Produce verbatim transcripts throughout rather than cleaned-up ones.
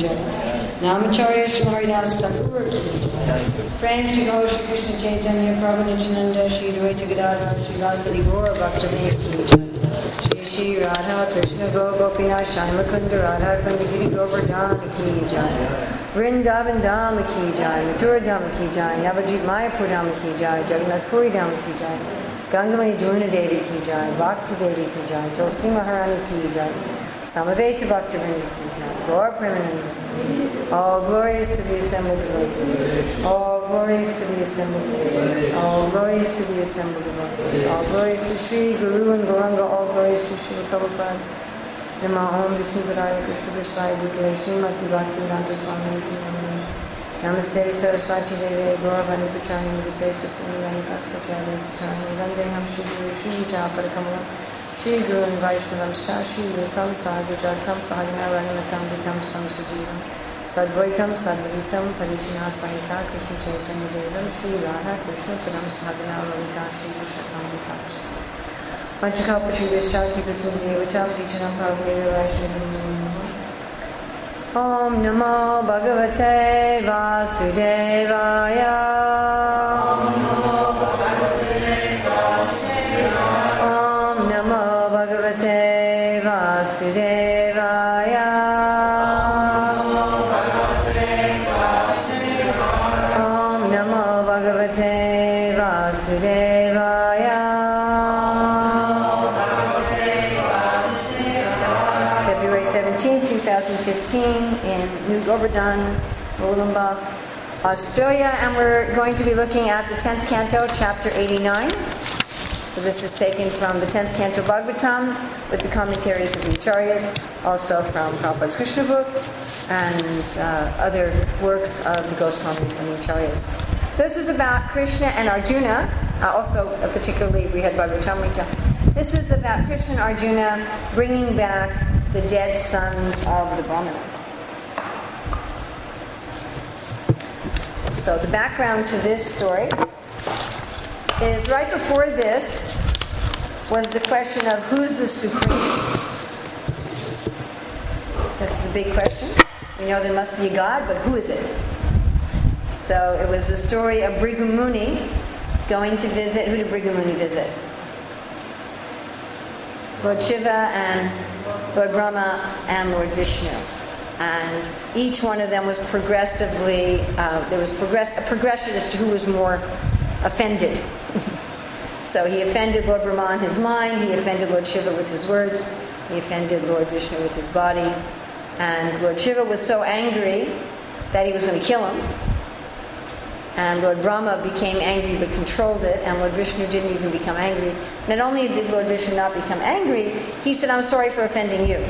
Jai. Namacharya Shri Haridas Thakur Ki Jai. Prem Shri Gaur Shri Krishna Chaitanya Prabhu Nityananda Shri Dvaita Gadadhar Shri Vasari Gaur Bhaktivinoda Ki Jai. Shri Shri Radha Krishna Go Gopinath Shyamakunda Radha Kunda Giri Govardhan Ki Jai. Vrindavan Dham Ki Jai. Mathura Dham Ki Jai. Navadvip Mayapur Dham Ki Jai. Jagannath Puri Dham Ki Jai. Gangamai Juna Devi Ki Jai. Bhakti Devi Ki Jai. Tulsi Maharani Ki Jai. Samaveta Bhaktivinoda Ki Jai. Gaur Premananda. All glories to the assembled devotees. All glories to the assembled devotees. All glories to the assembled devotees. All glories to Sri Guru and Gauranga. All glories to Sri Prabhupada. Nama Om Vishnu Padaya Krishna Vishwaya Bhukya Srimati Bhakti Vedanta Swami Nityananda. Namaste Saraswati Devi Gauravani Putrani Visesa Sindhani Paskacharya Satani Vandeham Shri Guru Shri Japadakamala Shri Guru and Vaishnavam Shri Yukam Sadhujatam Sadhana Ranimatam Vitam Sam Sajivam Sadvaitam Sadvitam Parijina Sahita Krishna Chaitanya Devam Shri Radha Krishna Padam Sadhana Ravita Shri Vishakam Vikacha Panchakalpatri Vishchaki Vasundhi Vitam Dichanam Prabhupada Vaishnavam Om Namo Bhagavate Vasudevaya. Om Namo Bhagavate Vasudevaya. Om Namo Bhagavate Vasudevaya. Om Namo Bhagavate Vasudevaya. February seventeenth, twenty fifteen in New Govardhan, Moolamba, Australia, and we're going to be looking at the tenth canto, chapter eighty-nine. So this is taken from the tenth canto Bhagavatam with the commentaries of the Acharyas, also from Prabhupada's Krishna book, and uh, other works of the Goswamis and the Acharyas. So this is about Krishna and Arjuna, uh, also uh, particularly we had Bhagavatamrita. This is about Krishna and Arjuna bringing back the dead sons of the Brahmana. So the background to this story is right before this was the question of who's the supreme. This is a big question. We know there must be a God, but who is it? So it was the story of Bhrigu Muni going to visit. Who did Bhrigu Muni visit? Lord Shiva and Lord Brahma and Lord Vishnu. And each one of them was progressively, uh, there was progress, a progression as to who was more offended. So he offended Lord Brahma in his mind, he offended Lord Shiva with his words, he offended Lord Vishnu with his body. And Lord Shiva was so angry that he was going to kill him. And Lord Brahma became angry but controlled it, and Lord Vishnu didn't even become angry. Not only did Lord Vishnu not become angry, he said, I'm sorry for offending you.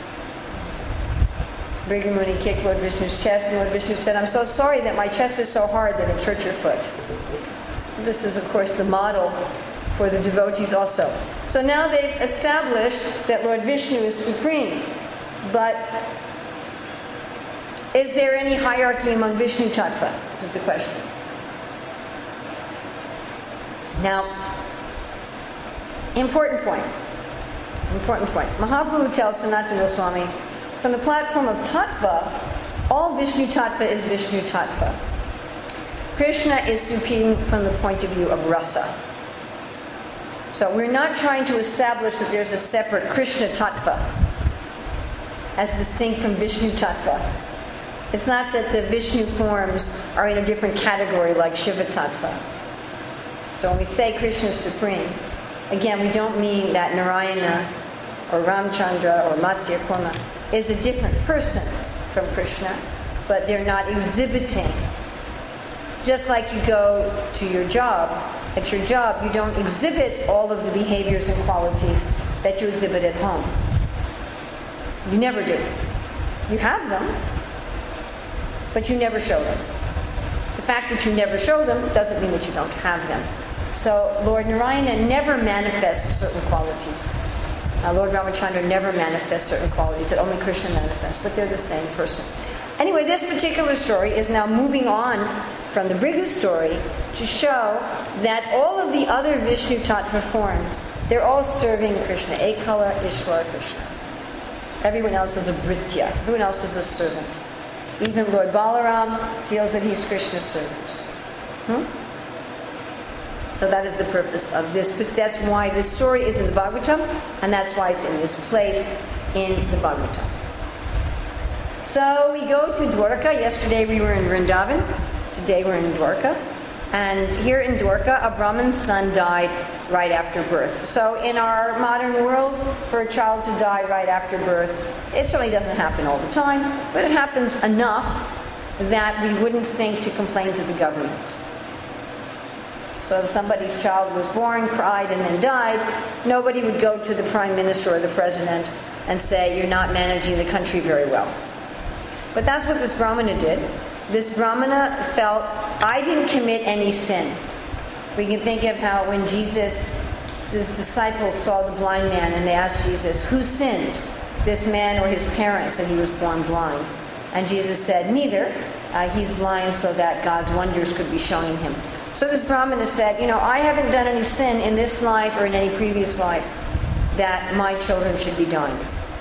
Bhrigu Muni kicked Lord Vishnu's chest, and Lord Vishnu said, I'm so sorry that my chest is so hard that it's hurt your foot. This is, of course, the model for the devotees also. So now they've established that Lord Vishnu is supreme. But is there any hierarchy among Vishnu Tattva? Is the question. Now, important point. Important point. Mahaprabhu tells Sanatana Goswami, from the platform of Tattva, all Vishnu Tattva is Vishnu Tattva. Krishna is supreme from the point of view of rasa. So we're not trying to establish that there's a separate Krishna Tattva as distinct from Vishnu Tattva. It's not that the Vishnu forms are in a different category like Shiva Tattva. So when we say Krishna is supreme, again, we don't mean that Narayana or Ramchandra or Matsya Kurma is a different person from Krishna, but they're not exhibiting. Just like you go to your job, at your job, you don't exhibit all of the behaviors and qualities that you exhibit at home. You never do. You have them, but you never show them. The fact that you never show them doesn't mean that you don't have them. So Lord Narayana never manifests certain qualities. Uh, Lord Ramachandra never manifests certain qualities that only Krishna manifests, but they're the same person. Anyway, this particular story is now moving on from the Bhrigu story to show that all of the other Vishnu Tattva forms, they're all serving Krishna. Ekala Ishwara Krishna. Everyone else is a Bhritya. Everyone else is a servant. Even Lord Balaram feels that he's Krishna's servant. Hmm? So that is the purpose of this. But that's why this story is in the Bhagavatam, and that's why it's in this place in the Bhagavatam. So we go to Dwarka. Yesterday we were in Vrindavan. Today we're in Dwarka. And here in Dwarka, a Brahmin's son died right after birth. So in our modern world, for a child to die right after birth, it certainly doesn't happen all the time, but it happens enough that we wouldn't think to complain to the government. So if somebody's child was born, cried, and then died, nobody would go to the prime minister or the president and say, you're not managing the country very well. But that's what this Brahmana did. This Brahmana felt, I didn't commit any sin. We can think of how when Jesus, his disciples saw the blind man and they asked Jesus, who sinned, this man or his parents, that he was born blind? And Jesus said, neither. Uh, he's blind so that God's wonders could be shown him. So this Brahmana said, you know, I haven't done any sin in this life or in any previous life that my children should be dying.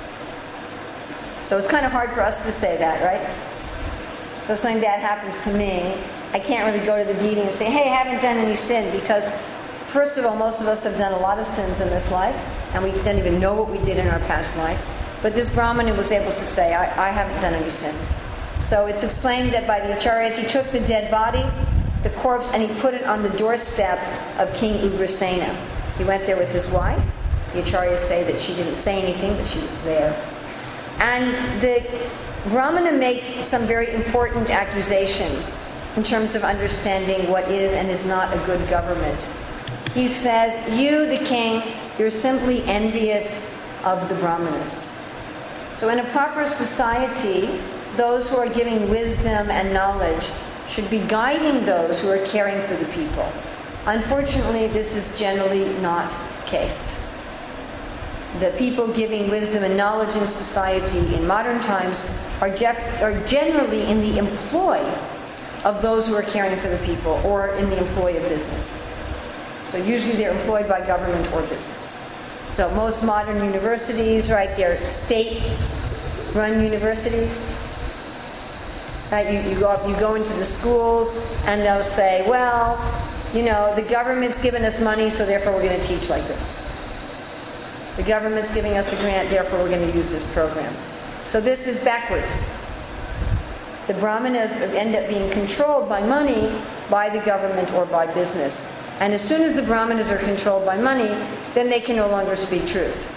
So it's kind of hard for us to say that, right? So if something bad happens to me, I can't really go to the deity and say, hey, I haven't done any sin, because first of all, most of us have done a lot of sins in this life, and we don't even know what we did in our past life. But this Brahmana was able to say, I, I haven't done any sins. So it's explained that by the Acharyas, he took the dead body, the corpse, and he put it on the doorstep of King Ugrasena. He went there with his wife. The Acharyas say that she didn't say anything, but she was there. And the Brahmana makes some very important accusations in terms of understanding what is and is not a good government. He says, you, the king, you're simply envious of the Brahmanas. So in a proper society, those who are giving wisdom and knowledge should be guiding those who are caring for the people. Unfortunately, this is generally not the case. The people giving wisdom and knowledge in society in modern times are, jef- are generally in the employ of those who are caring for the people, or in the employ of business. So usually they're employed by government or business. So most modern universities, right, they're state-run universities. Right, you, you go up, you go into the schools, and they'll say, well, you know, the government's given us money, so therefore we're going to teach like this. The government's giving us a grant, therefore we're going to use this program. So this is backwards. The Brahmanas end up being controlled by money, by the government, or by business. And as soon as the Brahmanas are controlled by money, then they can no longer speak truth.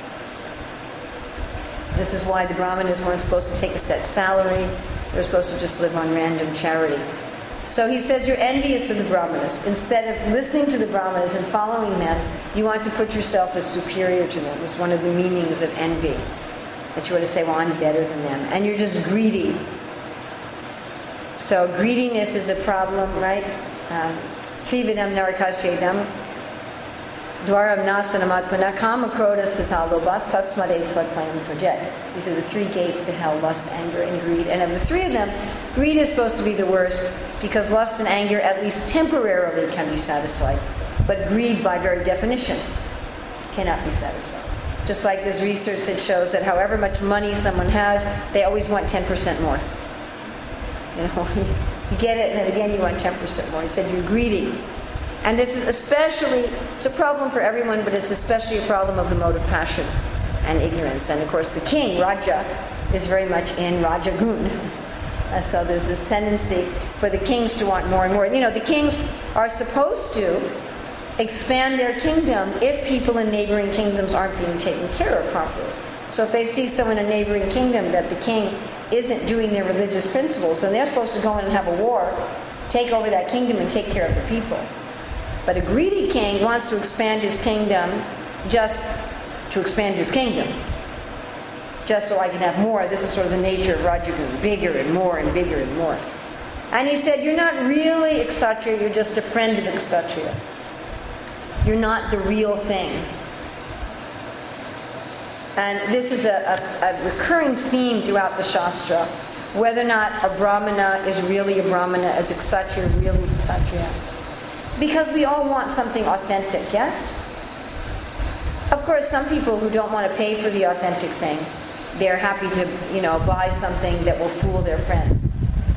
This is why the Brahmanas weren't supposed to take a set salary. They were supposed to just live on random charity. So he says you're envious of the Brahmanas. Instead of listening to the Brahmanas and following them, you want to put yourself as superior to them. It's one of the meanings of envy. That you want to say, well, I'm better than them. And you're just greedy. So greediness is a problem, right? Trividam narakasyedam dwaram nasanamatmana kama krodas tatalobas tasmade tvatpayam tojet. These are the three gates to hell: lust, anger, and greed. And of the three of them, greed is supposed to be the worst, because lust and anger at least temporarily can be satisfied. But greed, by very definition, cannot be satisfied. Just like there's research that shows that however much money someone has, they always want ten percent more. You know, you get it, and then again you want ten percent more. He said you're greedy. And this is especially, it's a problem for everyone, but it's especially a problem of the mode of passion and ignorance. And of course the king, Raja, is very much in Raja Gun. And so there's this tendency for the kings to want more and more. You know, the kings are supposed to expand their kingdom if people in neighboring kingdoms aren't being taken care of properly. So if they see someone in a neighboring kingdom that the king isn't doing their religious principles, then they're supposed to go in and have a war, take over that kingdom and take care of the people. But a greedy king wants to expand his kingdom just to expand his kingdom. Just so I can have more. This is sort of the nature of Rajagun. Bigger and more and bigger and more. And he said, you're not really Kshatriya, you're just a friend of Kshatriya. You're not the real thing. And this is a, a, a recurring theme throughout the Shastra. Whether or not a Brahmana is really a Brahmana, is a Kshatriya really Kshatriya. Because we all want something authentic, yes? Of course, some people who don't want to pay for the authentic thing they're happy to, you know, buy something that will fool their friends.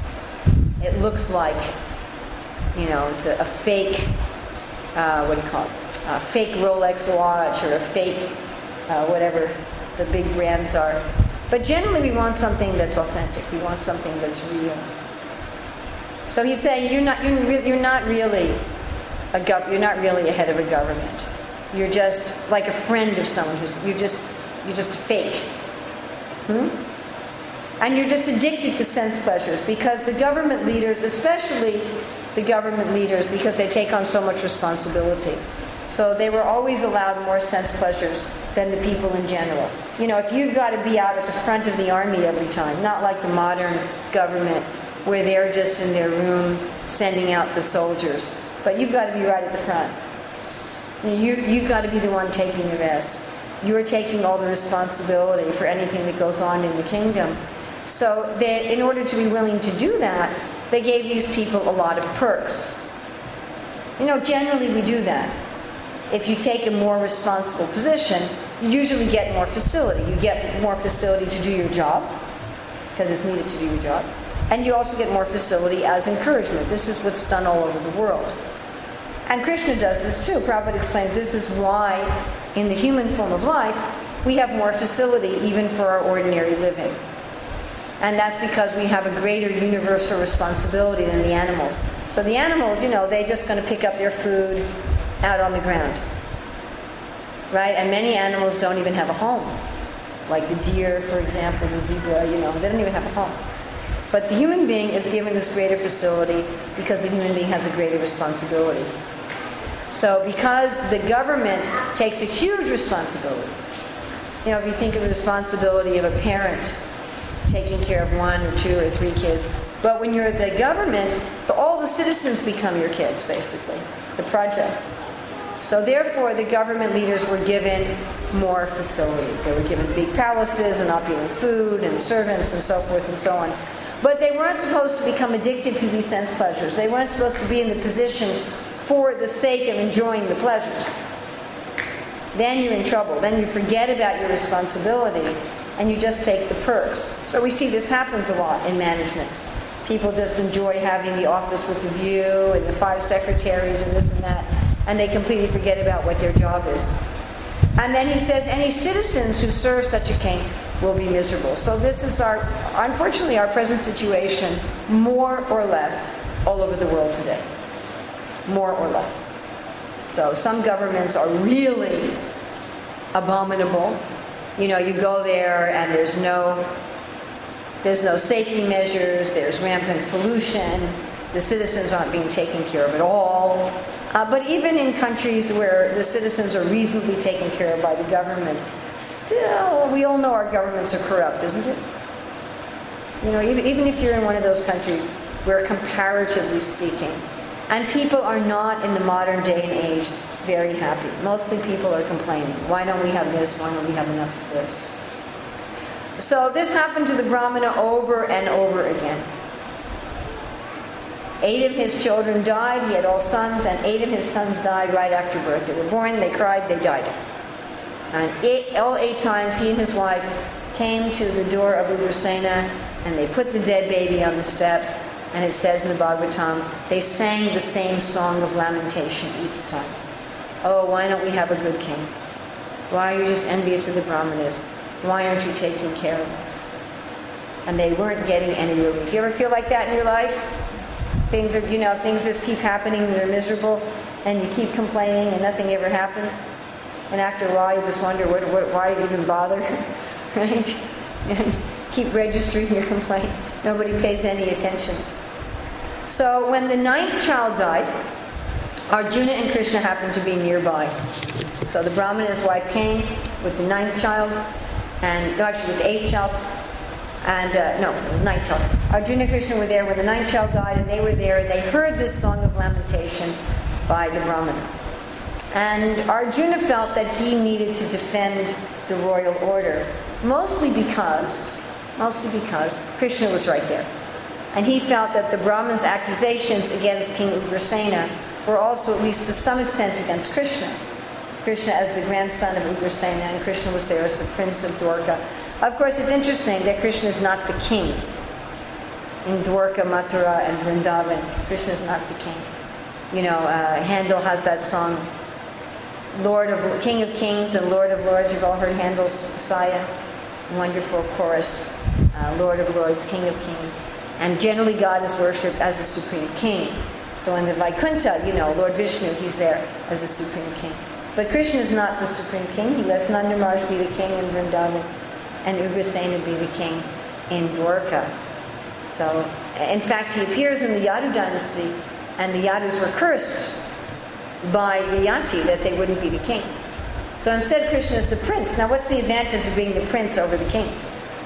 It looks like, you know, it's a, a fake, uh, what do you call it? A fake Rolex watch or a fake, uh, whatever the big brands are. But generally we want something that's authentic. We want something that's real. So he's saying you're not you're, re- you're not really a gov- you're not really a head of a government. You're just like a friend of someone who's you're just you're just a fake. Hmm? And you're just addicted to sense pleasures because the government leaders, especially the government leaders, because they take on so much responsibility. So they were always allowed more sense pleasures than the people in general. You know, if you've got to be out at the front of the army every time, not like the modern government where they're just in their room sending out the soldiers, but you've got to be right at the front. You, you've got to be the one taking the rest. You're taking all the responsibility for anything that goes on in the kingdom. So they, in order to be willing to do that, they gave these people a lot of perks. You know, generally we do that. If you take a more responsible position, you usually get more facility. You get more facility to do your job, because it's needed to do your job. And you also get more facility as encouragement. This is what's done all over the world. And Krishna does this too. Prabhupada explains this is why in the human form of life, we have more facility even for our ordinary living. And that's because we have a greater universal responsibility than the animals. So the animals, you know, they're just going to pick up their food out on the ground. Right? And many animals don't even have a home. Like the deer, for example, the zebra, you know, they don't even have a home. But the human being is given this greater facility because the human being has a greater responsibility. So because the government takes a huge responsibility, you know, if you think of the responsibility of a parent taking care of one or two or three kids, but when you're the government, the, all the citizens become your kids, basically, the project. So therefore, the government leaders were given more facility. They were given big palaces and opulent food and servants and so forth and so on. But they weren't supposed to become addicted to these sense pleasures. They weren't supposed to be in the position for the sake of enjoying the pleasures. Then you're in trouble. Then you forget about your responsibility and you just take the perks. So we see this happens a lot in management. People just enjoy having the office with the view and the five secretaries and this and that, and they completely forget about what their job is. And then he says, any citizens who serve such a king will be miserable. So this is our, unfortunately, our present situation, more or less, all over the world today. More or less. So some governments are really abominable. You know, you go there and there's no, there's no safety measures, there's rampant pollution, the citizens aren't being taken care of at all. Uh, but even in countries where the citizens are reasonably taken care of by the government, still, we all know our governments are corrupt, isn't it? You know, even, even if you're in one of those countries where, comparatively speaking, and people are not in the modern day and age very happy. Mostly people are complaining. Why don't we have this? Why don't we have enough of this? So this happened to the Brahmana over and over again. Eight of his children died. He had all sons, and eight of his sons died right after birth. They were born, they cried, they died. And eight, all eight times he and his wife came to the door of Ugrasena, and they put the dead baby on the step, and it says in the Bhagavatam, they sang the same song of lamentation each time. Oh, why don't we have a good king? Why are you just envious of the Brahmanas? Why aren't you taking care of us? And they weren't getting any relief. You ever feel like that in your life? Things are, you know, things just keep happening and they're miserable, and you keep complaining and nothing ever happens. And after a while, you just wonder, what, what, why even bother? Right? And keep registering your complaint. Nobody pays any attention. So when the ninth child died, Arjuna and Krishna happened to be nearby. So the Brahmana's wife came with the ninth child, and no, actually with the eighth child, and uh, no, ninth child. Arjuna and Krishna were there when the ninth child died, and they were there, and they heard this song of lamentation by the Brahmana. And Arjuna felt that he needed to defend the royal order, mostly because, mostly because Krishna was right there. And he felt that the Brahman's accusations against King Ugrasena were also, at least to some extent, against Krishna. Krishna as the grandson of Ugrasena, and Krishna was there as the prince of Dwarka. Of course, it's interesting that Krishna is not the king. In Dwarka, Mathura, and Vrindavan, Krishna is not the king. You know, uh, Handel has that song, Lord of King of Kings and Lord of Lords. You've all heard Handel's Messiah, wonderful chorus. Uh, Lord of Lords, King of Kings. And generally God is worshipped as a supreme king. So in the Vaikuntha, you know, Lord Vishnu, he's there as a supreme king. But Krishna is not the supreme king. He lets Nanda Maharaj be the king in Vrindavan and Ugrasena be the king in Dwarka. So, in fact, he appears in the Yadu dynasty, and the Yadus were cursed by the Yati that they wouldn't be the king. So instead, Krishna is the prince. Now, what's the advantage of being the prince over the king?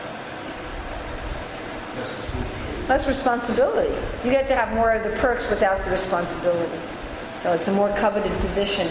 Less responsibility. You get to have more of the perks without the responsibility. So it's a more coveted position.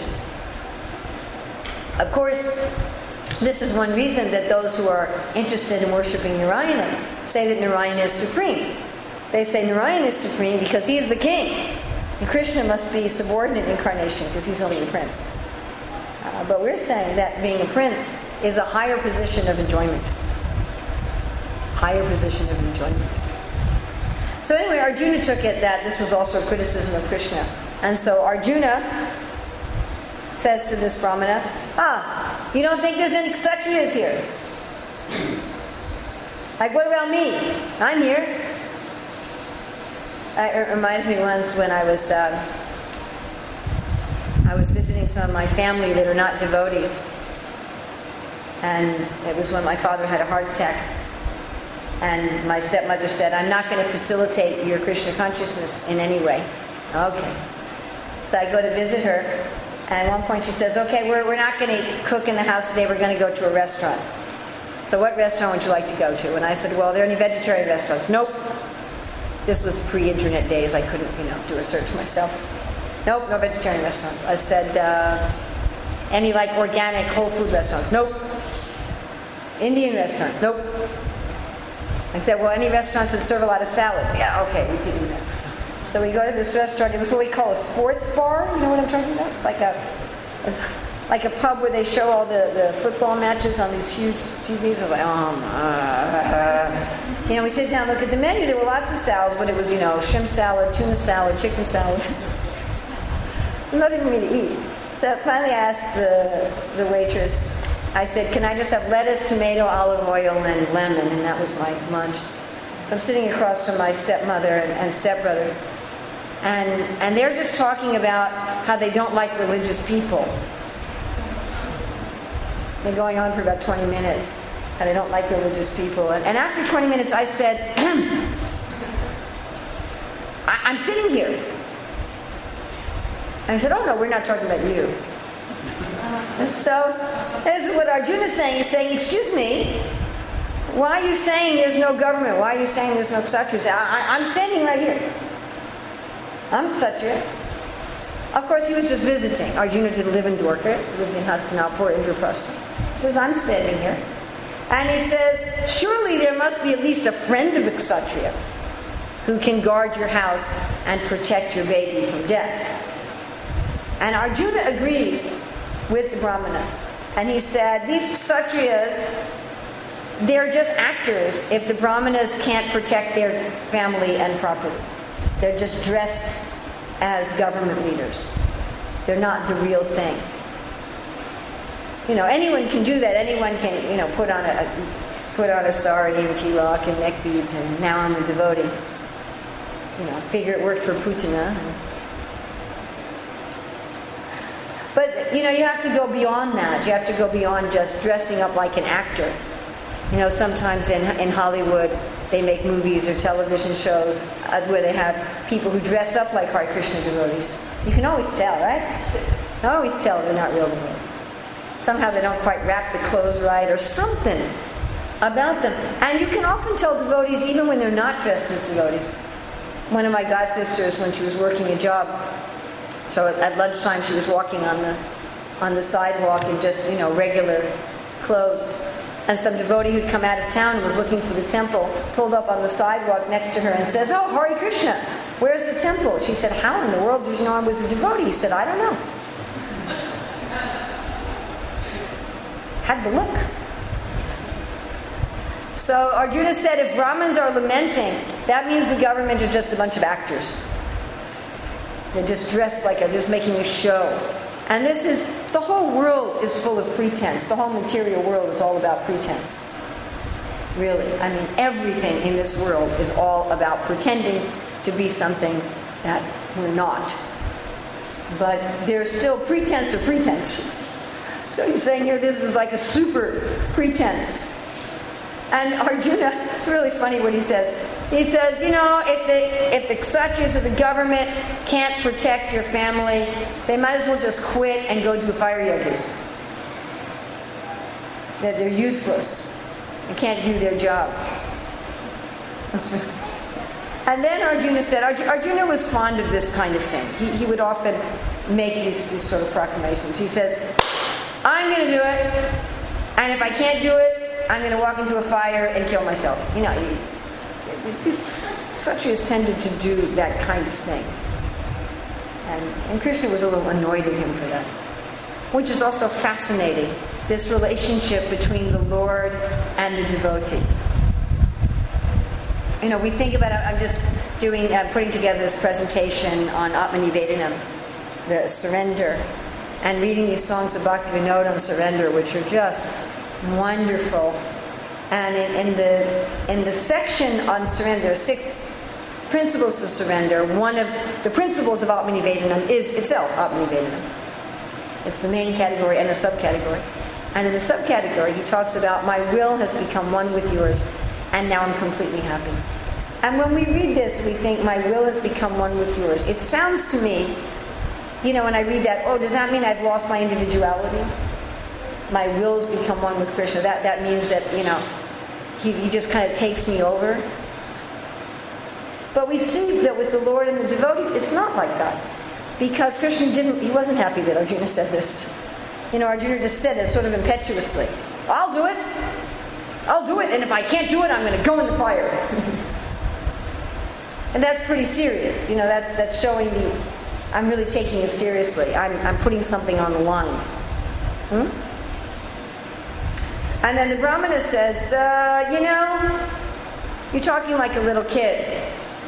Of course, this is one reason that those who are interested in worshipping Narayana say that Narayana is supreme. They say Narayana is supreme because he's the king. And Krishna must be subordinate incarnation because he's only a prince. Uh, but we're saying that being a prince is a higher position of enjoyment. Higher position of enjoyment. So anyway, Arjuna took it that this was also a criticism of Krishna. And so Arjuna says to this Brahmana, ah, you don't think there's any Kshatriyas here? Like, what about me? I'm here. Uh, it reminds me once when I was uh, I was visiting some of my family that are not devotees. And it was when my father had a heart attack. And my stepmother said, I'm not going to facilitate your Krishna consciousness in any way. Okay. So I go to visit her, and at one point she says, okay, we're, we're not going to cook in the house today, we're going to go to a restaurant. So what restaurant would you like to go to? And I said, well, are there any vegetarian restaurants? Nope. This was pre-internet days, I couldn't, you know, do a search myself. Nope, no vegetarian restaurants. I said, uh, any like organic whole food restaurants? Nope. Indian restaurants? Nope. I said, well, any restaurants that serve a lot of salads? Yeah, okay, we can do that. So we go to this restaurant. It was what we call a sports bar. You know what I'm talking about? It's like a, it's like a pub where they show all the, the football matches on these huge T Vs. I was like, oh, uh, you know, we sit down, look at the menu. There were lots of salads, but it was, you know, shrimp salad, tuna salad, chicken salad. Nothing for me to eat. So finally I asked the, the waitress, I said, can I just have lettuce, tomato, olive oil, and lemon? And that was my lunch. So I'm sitting across from my stepmother and, and stepbrother. And, and they're just talking about how they don't like religious people. They're going on for about twenty minutes. How they don't like religious people. And, and after twenty minutes, I said, I, I'm sitting here. And I said, oh, no, we're not talking about you. And so, this is what Arjuna is saying. He's saying, excuse me, why are you saying there's no government? Why are you saying there's no Kshatriyas? I, I, I'm standing right here. I'm Kshatriya. Of course, he was just visiting. Arjuna didn't live in Dwarka. He lived in Hastinapur, Indraprastha. He says, I'm standing here. And he says, surely there must be at least a friend of a Kshatriya who can guard your house and protect your baby from death. And Arjuna agrees with the Brahmana. And he said, these Kshatriyas, they're just actors if the Brahmanas can't protect their family and property. They're just dressed as government leaders. They're not the real thing. You know, anyone can do that. Anyone can, you know, put on a put on a sari and tilak and neck beads and now I'm a devotee. You know, figure it worked for Putana. But, you know, you have to go beyond that. You have to go beyond just dressing up like an actor. You know, sometimes in in Hollywood, they make movies or television shows where they have people who dress up like Hare Krishna devotees. You can always tell, right? You can always tell they're not real devotees. Somehow they don't quite wrap the clothes right or something about them. And you can often tell devotees even when they're not dressed as devotees. One of my godsisters, when she was working a job, so at lunchtime she was walking on the on the sidewalk in just, you know, regular clothes. And some devotee who'd come out of town and was looking for the temple pulled up on the sidewalk next to her and says, oh, Hare Krishna, where's the temple? She said, how in the world did you know I was a devotee? He said, I don't know. Had to look. So Arjuna said, if Brahmins are lamenting, that means the government are just a bunch of actors. They're just dressed like a, just making a show. And this is, the whole world is full of pretense. The whole material world is all about pretense. Really. I mean, everything in this world is all about pretending to be something that we're not. But there's still pretense of pretense. So he's saying here this is like a super pretense. And Arjuna, it's really funny what he says. He says, you know, if the if the kshatriyas of the government can't protect your family, they might as well just quit and go do fire yagas. That they're useless. They can't do their job. And then Arjuna said, Arjuna was fond of this kind of thing. He, he would often make these, these sort of proclamations. He says, I'm going to do it, and if I can't do it, I'm going to walk into a fire and kill myself. You know, he, these kshatriyas tended to do that kind of thing. And, and Krishna was a little annoyed at him for that. Which is also fascinating, this relationship between the Lord and the devotee. You know, we think about it, I'm just doing, uh, putting together this presentation on Atmanivedanam, the surrender, and reading these songs of Bhaktivinoda on surrender, which are just wonderful. And in, in the in the section on surrender, there are six principles of surrender. One of the principles of Atmanivedanam is itself Atmanivedanam. It's the main category and a subcategory. And in the subcategory, he talks about, my will has become one with yours, and now I'm completely happy. And when we read this, we think, my will has become one with yours. It sounds to me, you know, when I read that, oh, does that mean I've lost my individuality? My will's become one with Krishna. That that means that, you know, he, he just kind of takes me over. But we see that with the Lord and the devotees, it's not like that. Because Krishna didn't, he wasn't happy that Arjuna said this. You know, Arjuna just said it sort of impetuously. I'll do it. I'll do it. And if I can't do it, I'm going to go in the fire. And that's pretty serious. You know, that that's showing me I'm really taking it seriously. I'm, I'm putting something on the line. Hmm? And then the Brahmana says, uh, you know, you're talking like a little kid.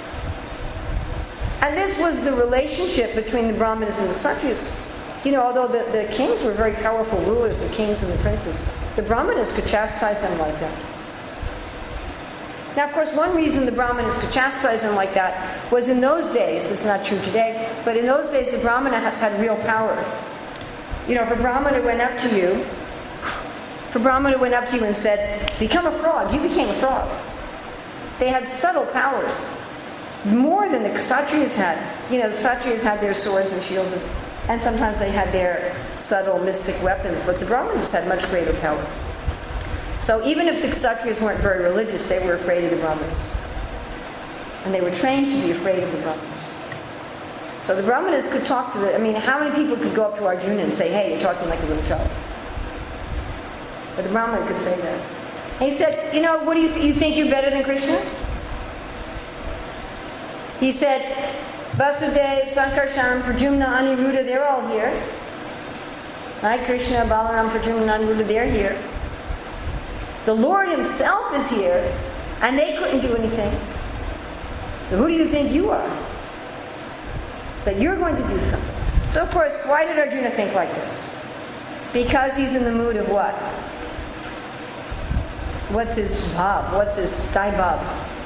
And this was the relationship between the Brahmanas and the Kshatriyas. You know, although the, the kings were very powerful rulers, the kings and the princes, the Brahmanas could chastise them like that. Now, of course, one reason the Brahmanas could chastise them like that was in those days, it's not true today, but in those days the Brahmana has had real power. You know, if a Brahmana went up to you, if a Brahmana went up to you and said, become a frog, you became a frog. They had subtle powers. More than the Kshatriyas had. You know, the Kshatriyas had their swords and shields, and, and sometimes they had their subtle mystic weapons, but the Brahmanas had much greater power. So even if the Kshatriyas weren't very religious, they were afraid of the Brahmanas. And they were trained to be afraid of the Brahmanas. So the Brahmanas could talk to the... I mean, how many people could go up to Arjuna and say, hey, you're talking like a little child? But the Brahmana could say that. And he said, you know, what do you, th- you think you're better than Krishna? He said, Vasudev, Sankarshan, Pradyumna, Aniruddha, they're all here. Right? Krishna, Balaram, Pradyumna, Aniruddha, they're here. The Lord himself is here, and they couldn't do anything. So who do you think you are? That you're going to do something. So of course, why did Arjuna think like this? Because he's in the mood of what? What's his bhav? What's his stai bhav?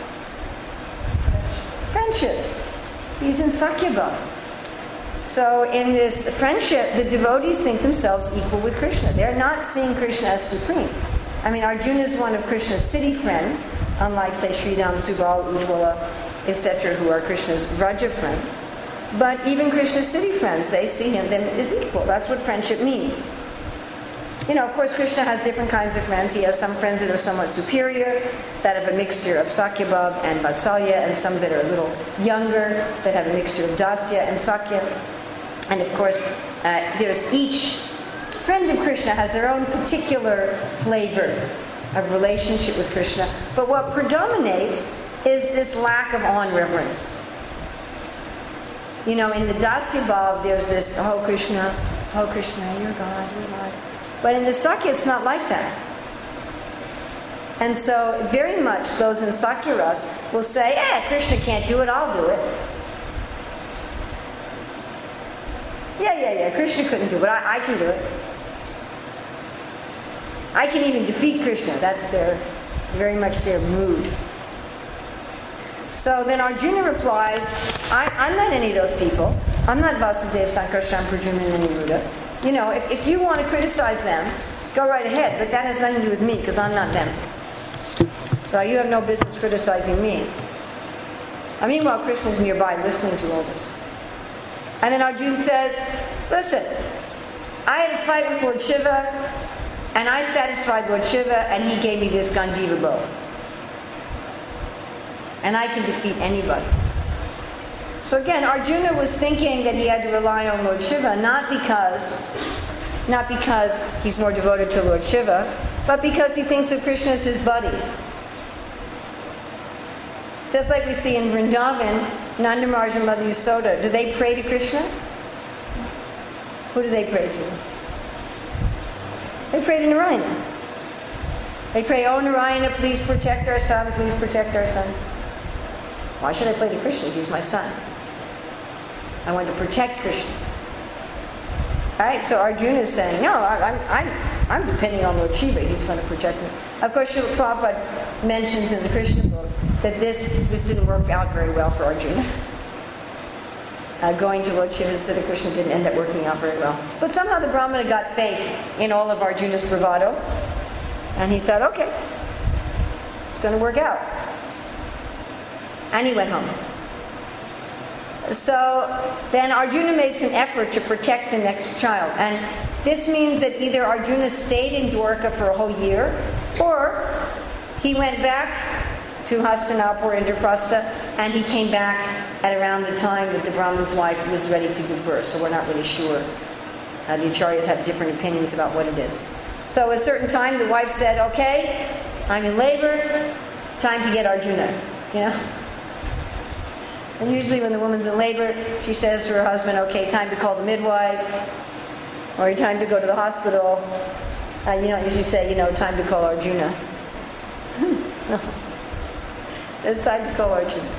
Friendship. He's in Sakya bhav. So in this friendship, the devotees think themselves equal with Krishna. They're not seeing Krishna as supreme. I mean, Arjuna is one of Krishna's city friends, unlike, say, Sridham, Subal, Ujjvala, et cetera, who are Krishna's Vraja friends. But even Krishna's city friends, they see him them as equal. That's what friendship means. You know, of course, Krishna has different kinds of friends. He has some friends that are somewhat superior, that have a mixture of Sakya bhav and Vatsalya, and some that are a little younger, that have a mixture of Dasya and Sakya. And of course, uh, there's each friend of Krishna has their own particular flavor of relationship with Krishna. But what predominates is this lack of awe and reverence. You know, in the Dasya bhav, there's this, oh Krishna, oh Krishna, you're God, you're God. But in the Sakya, it's not like that. And so very much those in Sakya-rasa will say, eh, Krishna can't do it, I'll do it. Yeah, yeah, yeah, Krishna couldn't do it, I, I can do it. I can even defeat Krishna. That's their, very much their mood. So then Arjuna replies, I, I'm not any of those people. I'm not Vasudeva, Sankarshan, Pradyumna, and Aniruddha. You know, if, if you want to criticize them, go right ahead, but that has nothing to do with me, because I'm not them. So you have no business criticizing me. And meanwhile, Krishna's nearby listening to all this. And then Arjuna says, listen, I had a fight with Lord Shiva, and I satisfied Lord Shiva, and he gave me this Gandiva bow. And I can defeat anybody. So again, Arjuna was thinking that he had to rely on Lord Shiva, not because, not because he's more devoted to Lord Shiva, but because he thinks of Krishna as his buddy. Just like we see in Vrindavan, Nanda Maharaj and Mother Yasoda, do they pray to Krishna? Who do they pray to? They pray to Narayana. They pray, oh Narayana, please protect our son, please protect our son. Why should I pray to Krishna? He's my son. I want to protect Krishna. Right? So Arjuna is saying, no, I, I'm, I'm, I'm depending on Lord Shiva. He's going to protect me. Of course, Srila Prabhupada mentions in the Krishna book that this, this didn't work out very well for Arjuna. Uh, going to Lord Shiva instead of Krishna didn't end up working out very well. But somehow the Brahmana got faith in all of Arjuna's bravado. And he thought, okay, it's going to work out. And he went home. So then Arjuna makes an effort to protect the next child. And this means that either Arjuna stayed in Dwarka for a whole year, or he went back to Hastinapur or Indraprastha, and he came back at around the time that the Brahman's wife was ready to give birth. So we're not really sure. Uh, the Acharyas have different opinions about what it is. So at a certain time, the wife said, okay, I'm in labor, time to get Arjuna. You know? And usually when the woman's in labor, she says to her husband, okay, time to call the midwife, or time to go to the hospital. Uh, you don't usually say, you know, time to call Arjuna. So, it's time to call Arjuna.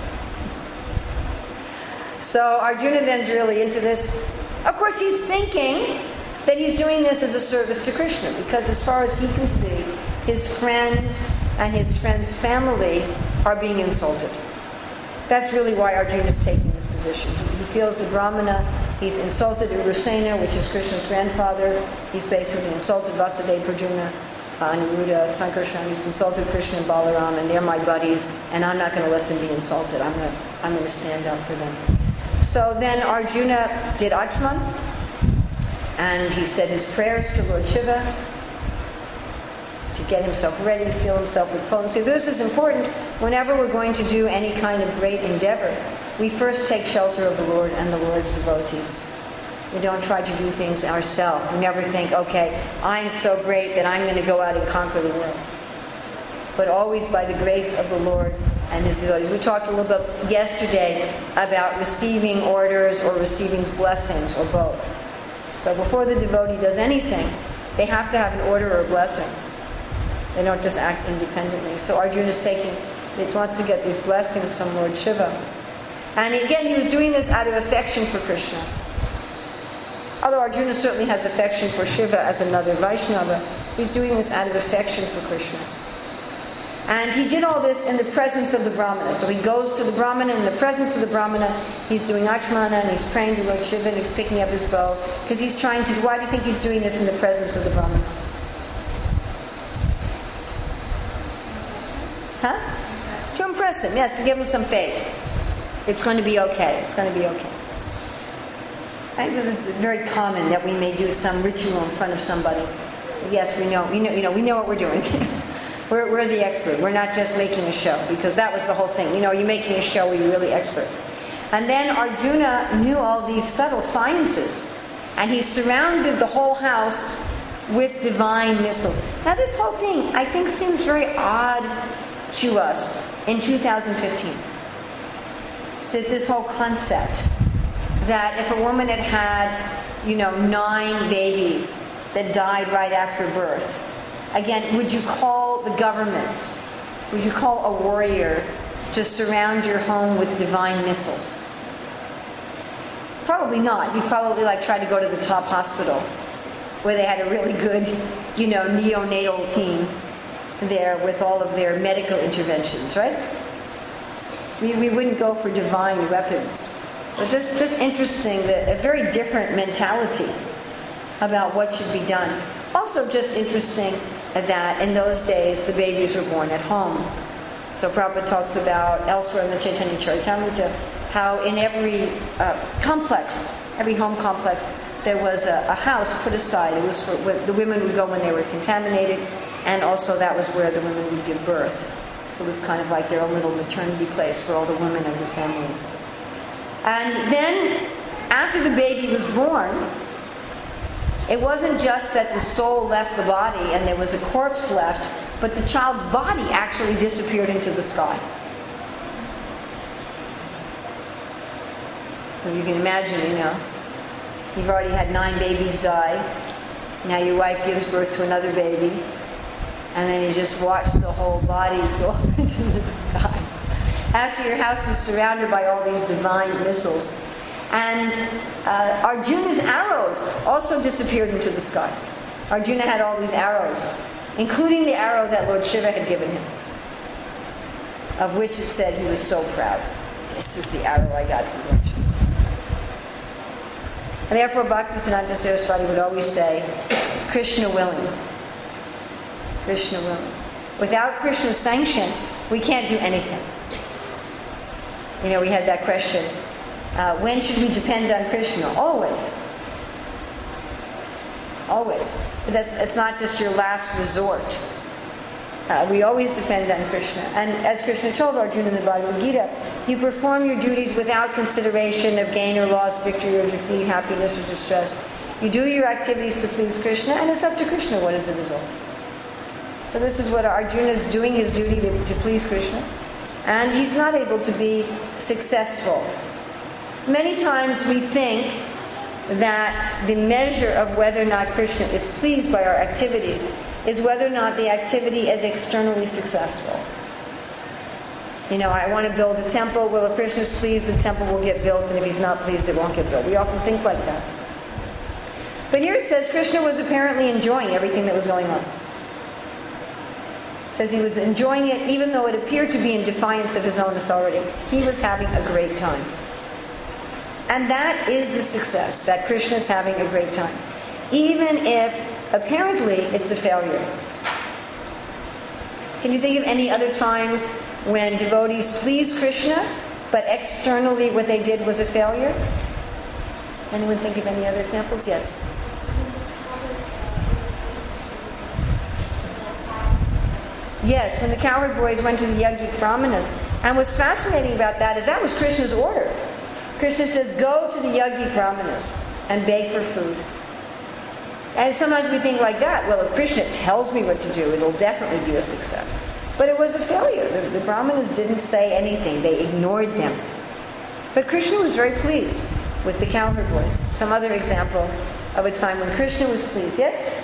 So Arjuna then's really into this. Of course, he's thinking that he's doing this as a service to Krishna, because as far as he can see, his friend and his friend's family are being insulted. That's really why Arjuna is taking this position. He feels the Brahmana, he's insulted Ugrasena, which is Krishna's grandfather. He's basically insulted Vasudeva, Pradyumna, uh, Aniruddha, Sankarshan. He's insulted Krishna and Balaram, and they're my buddies, and I'm not going to let them be insulted. I'm going to I'm going to stand up for them. So then Arjuna did Achman, and he said his prayers to Lord Shiva to get himself ready, fill himself with potency. This is important. Whenever we're going to do any kind of great endeavor, we first take shelter of the Lord and the Lord's devotees. We don't try to do things ourselves. We never think, okay, I'm so great that I'm going to go out and conquer the world. But always by the grace of the Lord and His devotees. We talked a little bit yesterday about receiving orders or receiving blessings, or both. So before the devotee does anything, they have to have an order or a blessing. They don't just act independently. So Arjuna is taking, he wants to get these blessings from Lord Shiva. And again, he was doing this out of affection for Krishna. Although Arjuna certainly has affection for Shiva as another Vaishnava, he's doing this out of affection for Krishna. And he did all this in the presence of the Brahmana. So he goes to the Brahmana, in the presence of the Brahmana, he's doing Achmana, and he's praying to Lord Shiva, and he's picking up his bow, because he's trying to, why do you think he's doing this in the presence of the Brahmana? Huh? To impress him, yes, to give him some faith. It's going to be okay. It's going to be okay. I think this is very common that we may do some ritual in front of somebody. Yes, we know, we know, you know, we know what we're doing. we're, we're the expert. We're not just making a show, because that was the whole thing. You know, you're making a show where you're really expert. And then Arjuna knew all these subtle sciences, and he surrounded the whole house with divine missiles. Now, this whole thing, I think, seems very odd to us in two thousand fifteen. That this whole concept that if a woman had had, you know, nine babies that died right after birth, Again, would you call the government, would you call a warrior to surround your home with divine missiles? Probably not. You'd probably like try to go to the top hospital where they had a really good, you know, neonatal team there with all of their medical interventions, right? We, we wouldn't go for divine weapons. So just, just interesting, that a very different mentality about what should be done. Also just interesting that in those days the babies were born at home. So Prabhupada talks about elsewhere in the Chaitanya Charitamrita how in every uh, complex, every home complex, there was a, a house put aside. It was for where the women would go when they were contaminated, and also that was where the women would give birth. So it was kind of like their own little maternity place for all the women of the family. And then, after the baby was born, it wasn't just that the soul left the body and there was a corpse left, but the child's body actually disappeared into the sky. So you can imagine, you know, you've already had nine babies die. Now your wife gives birth to another baby. And then you just watch the whole body go up into the sky. After your house is surrounded by all these divine missiles. And uh, Arjuna's arrows also disappeared into the sky. Arjuna had all these arrows, including the arrow that Lord Shiva had given him, of which it said he was so proud. This is the arrow I got from Lord Shiva. And therefore Bhaktisiddhanta Saraswati would always say, Krishna willing. Krishna willing. Without Krishna's sanction, we can't do anything. You know, we had that question, uh, when should we depend on Krishna? Always. Always. But that's, it's not just your last resort. Uh, we always depend on Krishna. And as Krishna told Arjuna in the Bhagavad Gita, you perform your duties without consideration of gain or loss, victory or defeat, happiness or distress. You do your activities to please Krishna, and it's up to Krishna what is the result. So this is what Arjuna is doing, his duty to, to please Krishna. And he's not able to be successful. Many times we think that the measure of whether or not Krishna is pleased by our activities is whether or not the activity is externally successful. You know, I want to build a temple. Well, if Krishna is pleased, the temple will get built, and if he's not pleased, it won't get built. We often think like that. But here it says Krishna was apparently enjoying everything that was going on. It says he was enjoying it even though it appeared to be in defiance of his own authority. He was having a great time. And that is the success, that Krishna is having a great time. Even if apparently it's a failure. Can you think of any other times when devotees pleased Krishna, but externally what they did was a failure? Anyone think of any other examples? Yes. Yes, when the cowherd boys went to the Yajnik Brahmanas. And what's fascinating about that is that was Krishna's order. Krishna says, go to the Yajnik Brahmanas and beg for food. And sometimes we think like that, well, if Krishna tells me what to do, it'll definitely be a success. But it was a failure. The, the Brahmanas didn't say anything. They ignored them. But Krishna was very pleased with the cowherd boys. Some other example of a time when Krishna was pleased. Yes?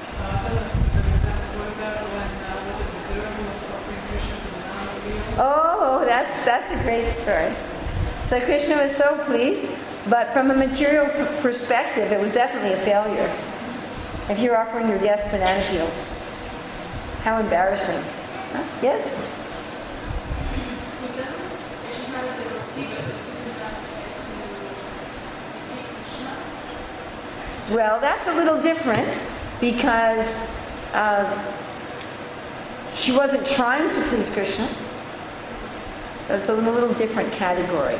Oh, that's that's a great story. So Krishna was so pleased, but from a material p- perspective, it was definitely a failure. If you're offering your guests banana peels, how embarrassing. Huh? Yes? Well, that's a little different because uh, she wasn't trying to please Krishna. So it's a little different category.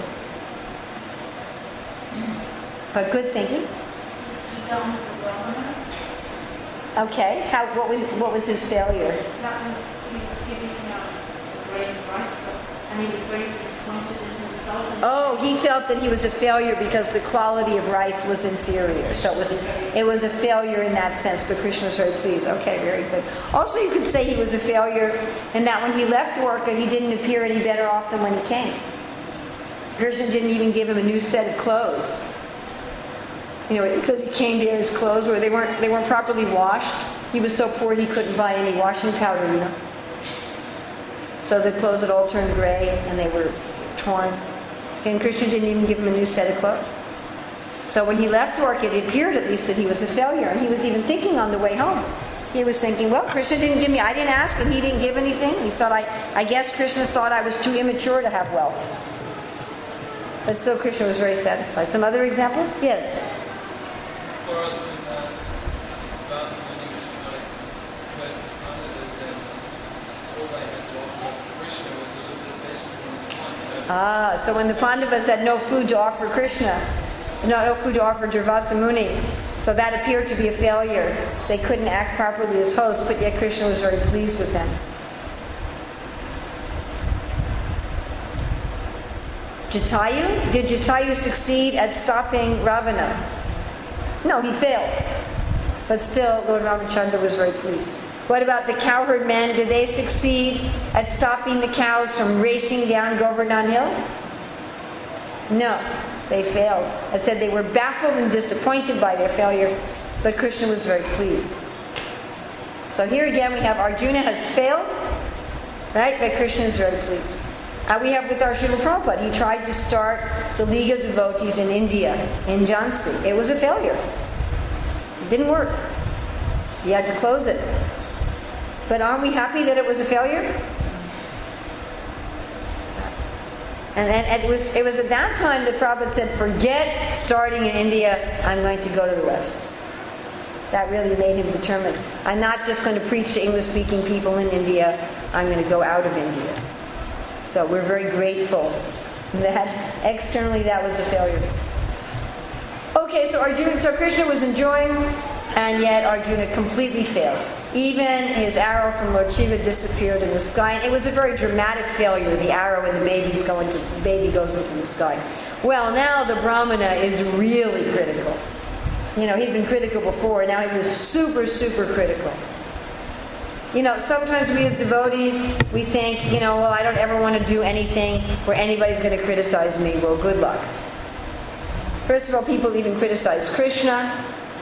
But good thinking. Okay. How? What was what was his failure? That was he was giving out a grain of rice, and he was very disappointed in himself. Oh, he felt that he was a failure because the quality of rice was inferior. So it was it was a failure in that sense. But Krishna was very pleased. Okay, very good. Also, you could say he was a failure in that when he left Dwarka, he didn't appear any better off than when he came. Krishna didn't even give him a new set of clothes. You know, it says he came there, his clothes were they weren't they weren't properly washed. He was so poor he couldn't buy any washing powder, you know. So the clothes had all turned gray and they were torn. And Krishna didn't even give him a new set of clothes. So when he left Dwarka, it appeared at least that he was a failure. And he was even thinking on the way home. He was thinking, well, Krishna didn't give me, I didn't ask and he didn't give anything. He thought, I, I guess Krishna thought I was too immature to have wealth. But still Krishna was very satisfied. Some other example? Yes? For us, when uh, Vasa Muni was like first the Pandavas, and all they had to offer Krishna was a little bit of vegetable and wine. Ah, so when the Pandavas had no food to offer Krishna, no, no food to offer Durvasa Muni, so that appeared to be a failure. They couldn't act properly as hosts, but yet Krishna was very pleased with them. Jatayu? Did Jatayu succeed at stopping Ravana? No, he failed. But still, Lord Ramachandra was very pleased. What about the cowherd men? Did they succeed at stopping the cows from racing down Govardhan Hill? No, they failed. It said they were baffled and disappointed by their failure, but Krishna was very pleased. So here again we have Arjuna has failed, right? But Krishna is very pleased. Uh, we have with our Srila Prabhupada, he tried to start the League of Devotees in India, in Jhansi. It was a failure. It didn't work. He had to close it. But aren't we happy that it was a failure? And, and it was it was at that time that Prabhupada said, forget starting in India, I'm going to go to the West. That really made him determined. I'm not just going to preach to English-speaking people in India, I'm going to go out of India. So we're very grateful that externally that was a failure. Okay, so Arjuna, so Krishna was enjoying, and yet Arjuna completely failed. Even his arrow from Lord Shiva disappeared in the sky, and it was a very dramatic failure. The arrow and the baby's going to, the baby goes into the sky. Well, now the Brahmana is really critical. You know, he'd been critical before, and now he was super, super critical. You know, sometimes we as devotees, we think, you know, well, I don't ever want to do anything where anybody's going to criticize me. Well, good luck. First of all, people even criticize Krishna,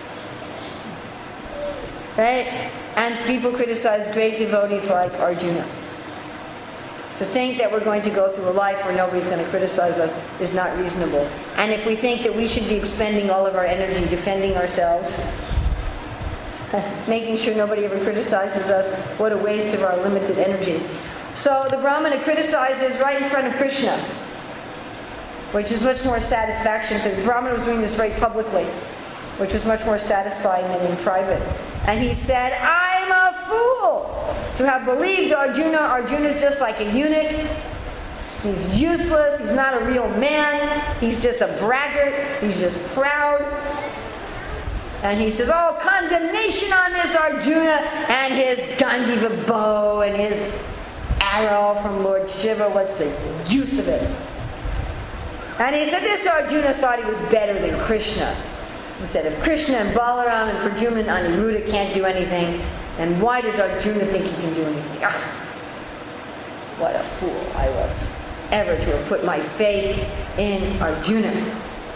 right? And people criticize great devotees like Arjuna. To think that we're going to go through a life where nobody's going to criticize us is not reasonable. And if we think that we should be expending all of our energy defending ourselves, making sure nobody ever criticizes us, what a waste of our limited energy. So the Brahmana criticizes right in front of Krishna, which is much more satisfaction. Because the Brahmana was doing this very publicly, which is much more satisfying than in private. And he said, I'm a fool to have believed Arjuna. Arjuna's just like a eunuch. He's useless. He's not a real man. He's just a braggart. He's just proud. And he says, oh, condemnation on this Arjuna and his Gandiva bow and his arrow from Lord Shiva. What's the use of it? And he said, this Arjuna thought he was better than Krishna. He said, if Krishna and Balaram and Pradyumna and Aniruddha can't do anything, then why does Arjuna think he can do anything? Ah, what a fool I was, ever to have put my faith in Arjuna.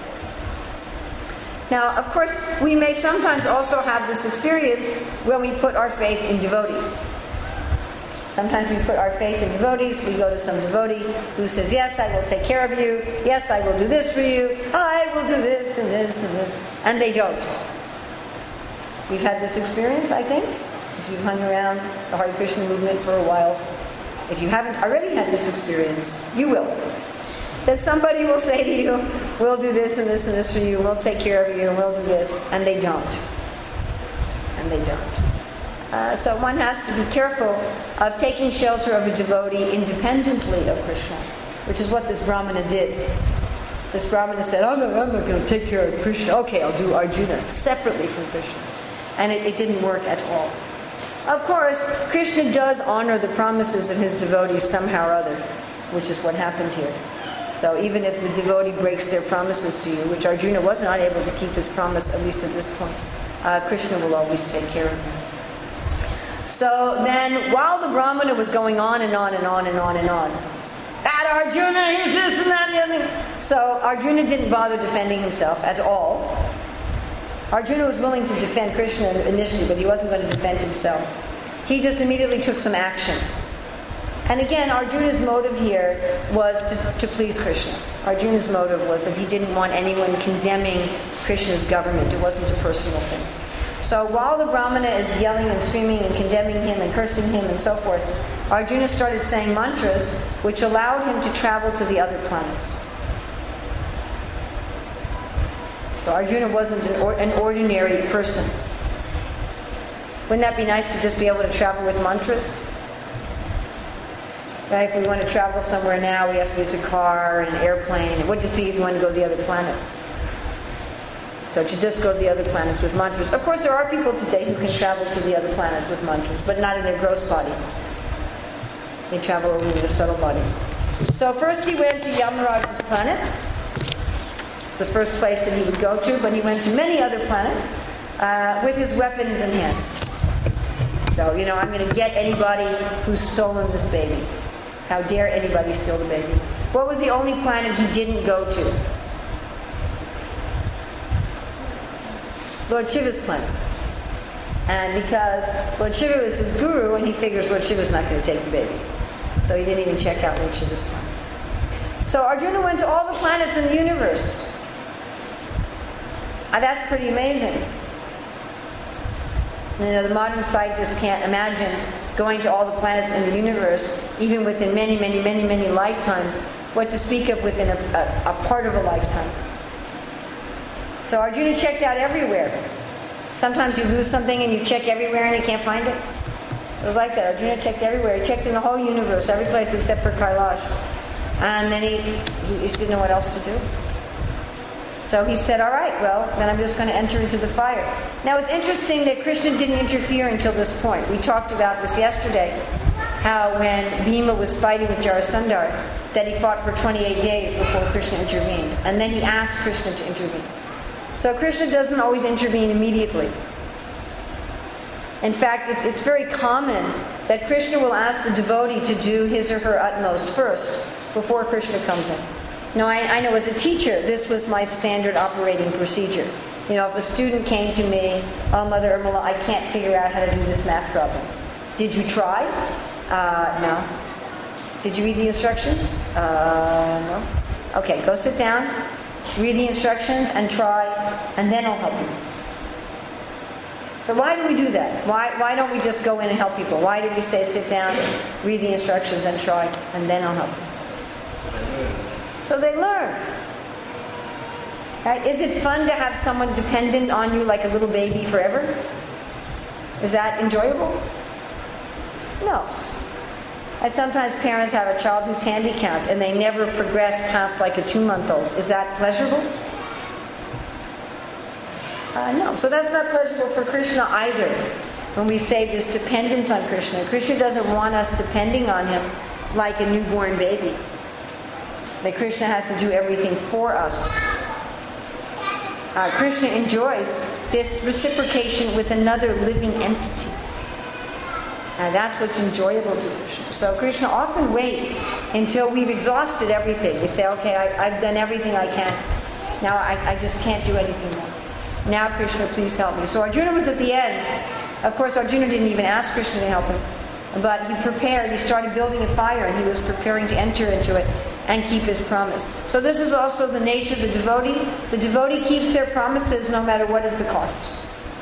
Now, of course, we may sometimes also have this experience when we put our faith in devotees. Sometimes we put our faith in devotees. We go to some devotee who says, yes, I will take care of you. Yes, I will do this for you. I will do this and this and this. And they don't. We've had this experience, I think. If you've hung around the Hare Krishna movement for a while. If you haven't already had this experience, you will. That somebody will say to you, we'll do this and this and this for you, we'll take care of you, and we'll do this, and they don't. And they don't. Uh, so one has to be careful of taking shelter of a devotee independently of Krishna, which is what this Brahmana did. This Brahmana said, oh no, I'm not going to take care of Krishna. Okay, I'll do Arjuna separately from Krishna. And it, it didn't work at all. Of course, Krishna does honor the promises of his devotees somehow or other, which is what happened here. So even if the devotee breaks their promises to you, which Arjuna was not able to keep his promise, at least at this point, uh, Krishna will always take care of him. So then, while the Brahmana was going on and on and on and on and on, that Arjuna, he's this and that and the other thing. So Arjuna didn't bother defending himself at all. Arjuna was willing to defend Krishna initially, but he wasn't going to defend himself. He just immediately took some action. And again, Arjuna's motive here was to, to please Krishna. Arjuna's motive was that he didn't want anyone condemning Krishna's government. It wasn't a personal thing. So while the Brahmana is yelling and screaming and condemning him and cursing him and so forth, Arjuna started saying mantras which allowed him to travel to the other planets. So Arjuna wasn't an, or, an ordinary person. Wouldn't that be nice to just be able to travel with mantras? Right? If we want to travel somewhere now, we have to use a car and an airplane. It would just be if you want to go to the other planets. So to just go to the other planets with mantras. Of course, there are people today who can travel to the other planets with mantras, but not in their gross body. They travel only in their subtle body. So first he went to Yamaraj's planet. It's the first place that he would go to, but he went to many other planets uh, with his weapons in hand. So, you know, I'm going to get anybody who's stolen this baby. How dare anybody steal the baby? What was the only planet he didn't go to? Lord Shiva's planet. And because Lord Shiva was his guru, and he figures Lord Shiva's not going to take the baby. So he didn't even check out Lord Shiva's planet. So Arjuna went to all the planets in the universe. Uh, that's pretty amazing. You know, the modern scientists can't imagine going to all the planets in the universe, even within many, many, many, many lifetimes, what to speak of within a, a, a part of a lifetime. So Arjuna checked out everywhere. Sometimes you lose something and you check everywhere and you can't find it. It was like that. Arjuna checked everywhere. He checked in the whole universe, every place except for Kailash. And then he, he just didn't know what else to do. So he said, all right, well, then I'm just going to enter into the fire. Now, it's interesting that Krishna didn't interfere until this point. We talked about this yesterday, how when Bhima was fighting with Jarasandha, that he fought for twenty-eight days before Krishna intervened. And then he asked Krishna to intervene. So Krishna doesn't always intervene immediately. In fact, it's, it's very common that Krishna will ask the devotee to do his or her utmost first before Krishna comes in. Now, I, I know as a teacher, this was my standard operating procedure. You know, if a student came to me, oh, Mother Irmala, I can't figure out how to do this math problem. Did you try? Uh, no. Did you read the instructions? Uh, no. Okay, go sit down, read the instructions, and try, and then I'll help you. So why do we do that? Why, why don't we just go in and help people? Why do we say sit down, read the instructions, and try, and then I'll help you? So they learn. Right? Is it fun to have someone dependent on you like a little baby forever? Is that enjoyable? No. And sometimes parents have a child who's handicapped and they never progress past like a two-month-old. Is that pleasurable? Uh, no. So that's not pleasurable for Krishna either. When we say this dependence on Krishna, Krishna doesn't want us depending on him like a newborn baby. That Krishna has to do everything for us. Uh, Krishna enjoys this reciprocation with another living entity. And that's what's enjoyable to Krishna. So Krishna often waits until we've exhausted everything. We say, okay, I, I've done everything I can. Now I, I just can't do anything more. Now Krishna, please help me. So Arjuna was at the end. Of course, Arjuna didn't even ask Krishna to help him. But he prepared, he started building a fire, and he was preparing to enter into it and keep his promise. So this is also the nature of the devotee. The devotee keeps their promises no matter what is the cost.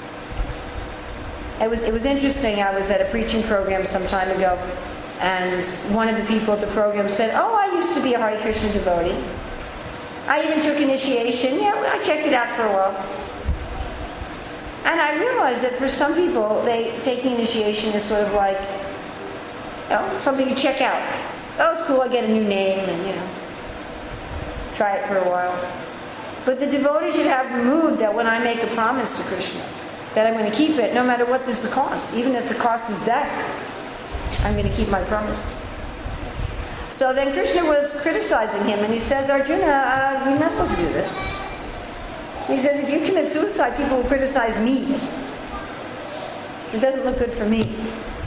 It was it was interesting. I was at a preaching program some time ago, and one of the people at the program said, oh, I used to be a Hare Krishna devotee. I even took initiation. Yeah, I checked it out for a while. And I realized that for some people, they taking initiation is sort of like, you know, something you check out. Oh, it's cool, I get a new name, and, you know, try it for a while. But the devotee should have the mood that when I make a promise to Krishna, that I'm going to keep it, no matter what is the cost. Even if the cost is death, I'm going to keep my promise. So then Krishna was criticizing him, and he says, Arjuna, uh, you're not supposed to do this. He says, if you commit suicide, people will criticize me. It doesn't look good for me.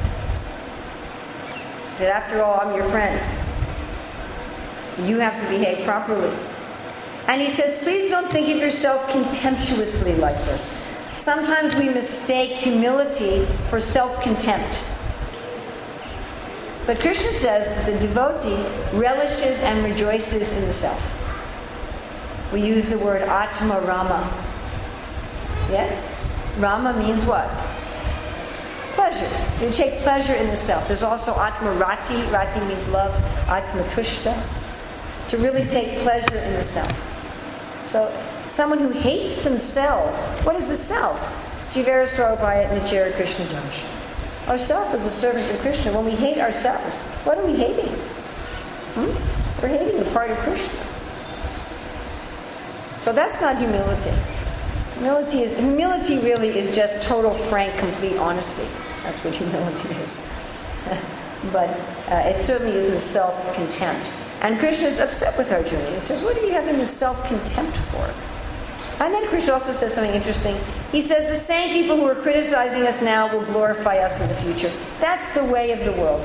That after all, I'm your friend. You have to behave properly. And he says, please don't think of yourself contemptuously like this. Sometimes we mistake humility for self-contempt. But Krishna says that the devotee relishes and rejoices in the self. We use the word Atma Rama. Yes? Rama means what? Pleasure. You take pleasure in the self. There's also Atma Rati. Rati means love. Atma Tushta. To really take pleasure in the self. So, someone who hates themselves. What is the self? Jivara Swarupaya Nichara Krishna Darshan. Our self is a servant of Krishna. When we hate ourselves, what are we hating? Hmm? We're hating the part of Krishna. So that's not humility. Humility is humility really is just total, frank, complete honesty. That's what humility is. But uh, it certainly isn't self-contempt. And Krishna is upset with Arjuna. He says, what are you having this self-contempt for? And then Krishna also says something interesting. He says, the same people who are criticizing us now will glorify us in the future. That's the way of the world.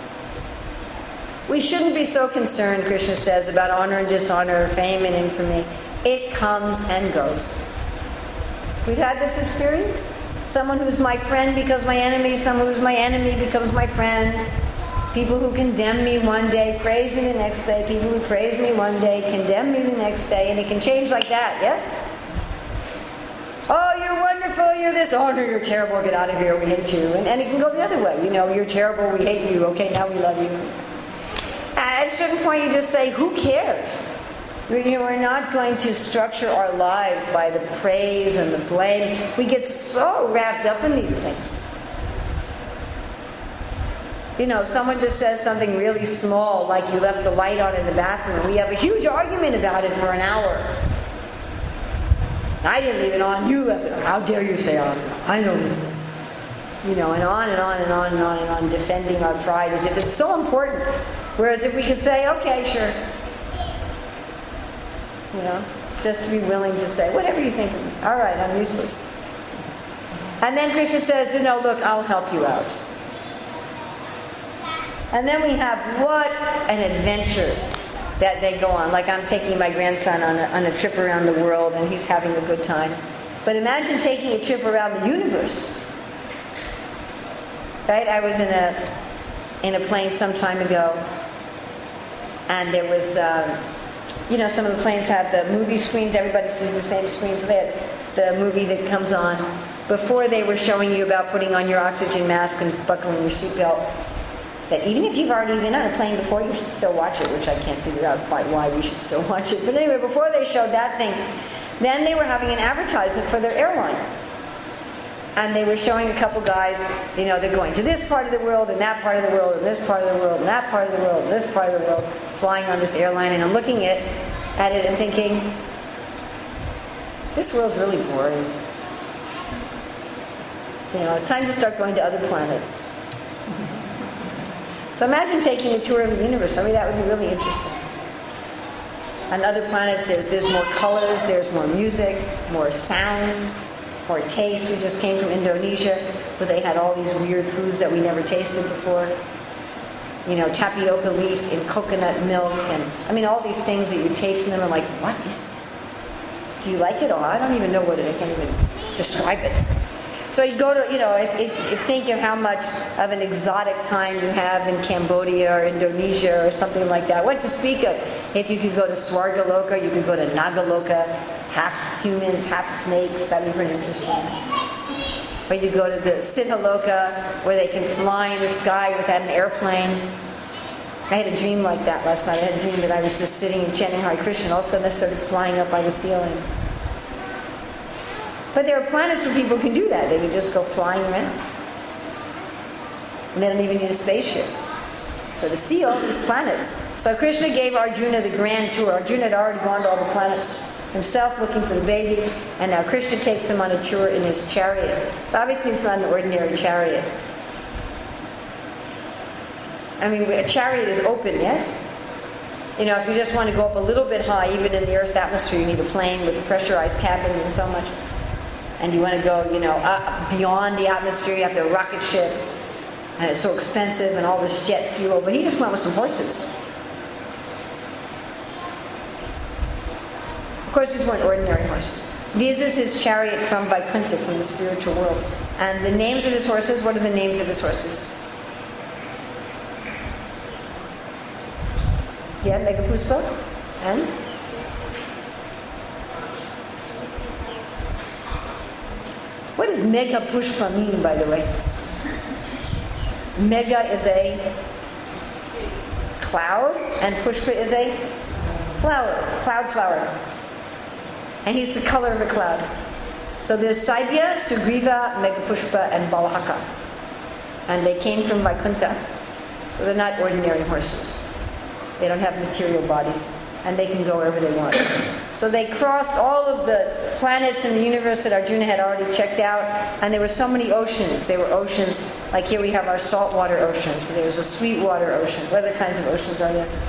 We shouldn't be so concerned, Krishna says, about honor and dishonor, fame and infamy. It comes and goes. We've had this experience. Someone who's my friend becomes my enemy. Someone who's my enemy becomes my friend. People who condemn me one day, praise me the next day. People who praise me one day, condemn me the next day. And it can change like that, yes? Oh, you're wonderful, you're this. Oh, no, you're terrible, get out of here, we hate you. And, and it can go the other way. You know, you're terrible, we hate you. Okay, now we love you. At a certain point, you just say, who cares? We're not going to structure our lives by the praise and the blame. We get so wrapped up in these things. You know, someone just says something really small, like you left the light on in the bathroom. We have a huge argument about it for an hour. I didn't leave it on, you left it on. How dare you say I left it on? I don't know. You know, and on and on and on and on and on, defending our pride as if it's so important. Whereas if we could say, okay, sure. You know, just to be willing to say, whatever you think of me. All right, I'm useless. And then Krishna says, you know, look, I'll help you out. And then we have, what an adventure that they go on. Like I'm taking my grandson on a, on a trip around the world and he's having a good time. But imagine taking a trip around the universe. Right? I was in a in a plane some time ago and there was, um, you know, some of the planes have the movie screens. Everybody sees the same screen. So they had the movie that comes on. Before they were showing you about putting on your oxygen mask and buckling your seatbelt. That even if you've already been on a plane before, you should still watch it, which I can't figure out quite why we should still watch it. But anyway, before they showed that thing, then they were having an advertisement for their airline. And they were showing a couple guys, you know, they're going to this part of the world, and that part of the world, and this part of the world, and that part of the world, and this part of the world, flying on this airline. And I'm looking at, at it and thinking, this world's really boring. You know, time to start going to other planets. So imagine taking a tour of the universe. I mean, that would be really interesting. On other planets, there, there's more colors, there's more music, more sounds, more taste. We just came from Indonesia, where they had all these weird foods that we never tasted before. You know, tapioca leaf in coconut milk, and I mean, all these things that you taste in them are like, what is this? Do you like it? Oh, I don't even know what it is. I can't even describe it. So you go to, you know, if, if, if think of how much of an exotic time you have in Cambodia or Indonesia or something like that. What to speak of? If you could go to Swargaloka, you could go to Nagaloka, half humans, half snakes. That'd be pretty interesting. Or you go to the Siddhaloka, where they can fly in the sky without an airplane. I had a dream like that last night. I had a dream that I was just sitting and chanting Hare Krishna, and all of a sudden I started flying up by the ceiling. But there are planets where people can do that. They can just go flying around. And they don't even need a spaceship. So to see all these planets. So Krishna gave Arjuna the grand tour. Arjuna had already gone to all the planets himself looking for the baby. And now Krishna takes him on a tour in his chariot. So obviously it's not an ordinary chariot. I mean, a chariot is open, yes? You know, if you just want to go up a little bit high, even in the Earth's atmosphere, you need a plane with a pressurized cabin and so much. And you want to go, you know, up beyond the atmosphere, you have the rocket ship, and it's so expensive and all this jet fuel. But he just went with some horses. Of course, these weren't ordinary horses. This is his chariot from Vaikuntha, from the spiritual world. And the names of his horses, what are the names of his horses? Yeah, Megapuspa. And? What does Megapushpa mean, by the way? Mega is a cloud, and Pushpa is a flower, cloud flower. And he's the color of a cloud. So there's Saibhya, Sugriva, Megapushpa, and Balahaka. And they came from Vaikuntha. So they're not ordinary horses. They don't have material bodies. And they can go wherever they want. So they crossed all of the planets in the universe that Arjuna had already checked out. And there were so many oceans. There were oceans, like here we have our saltwater ocean. So there's a sweetwater ocean. What other kinds of oceans are there?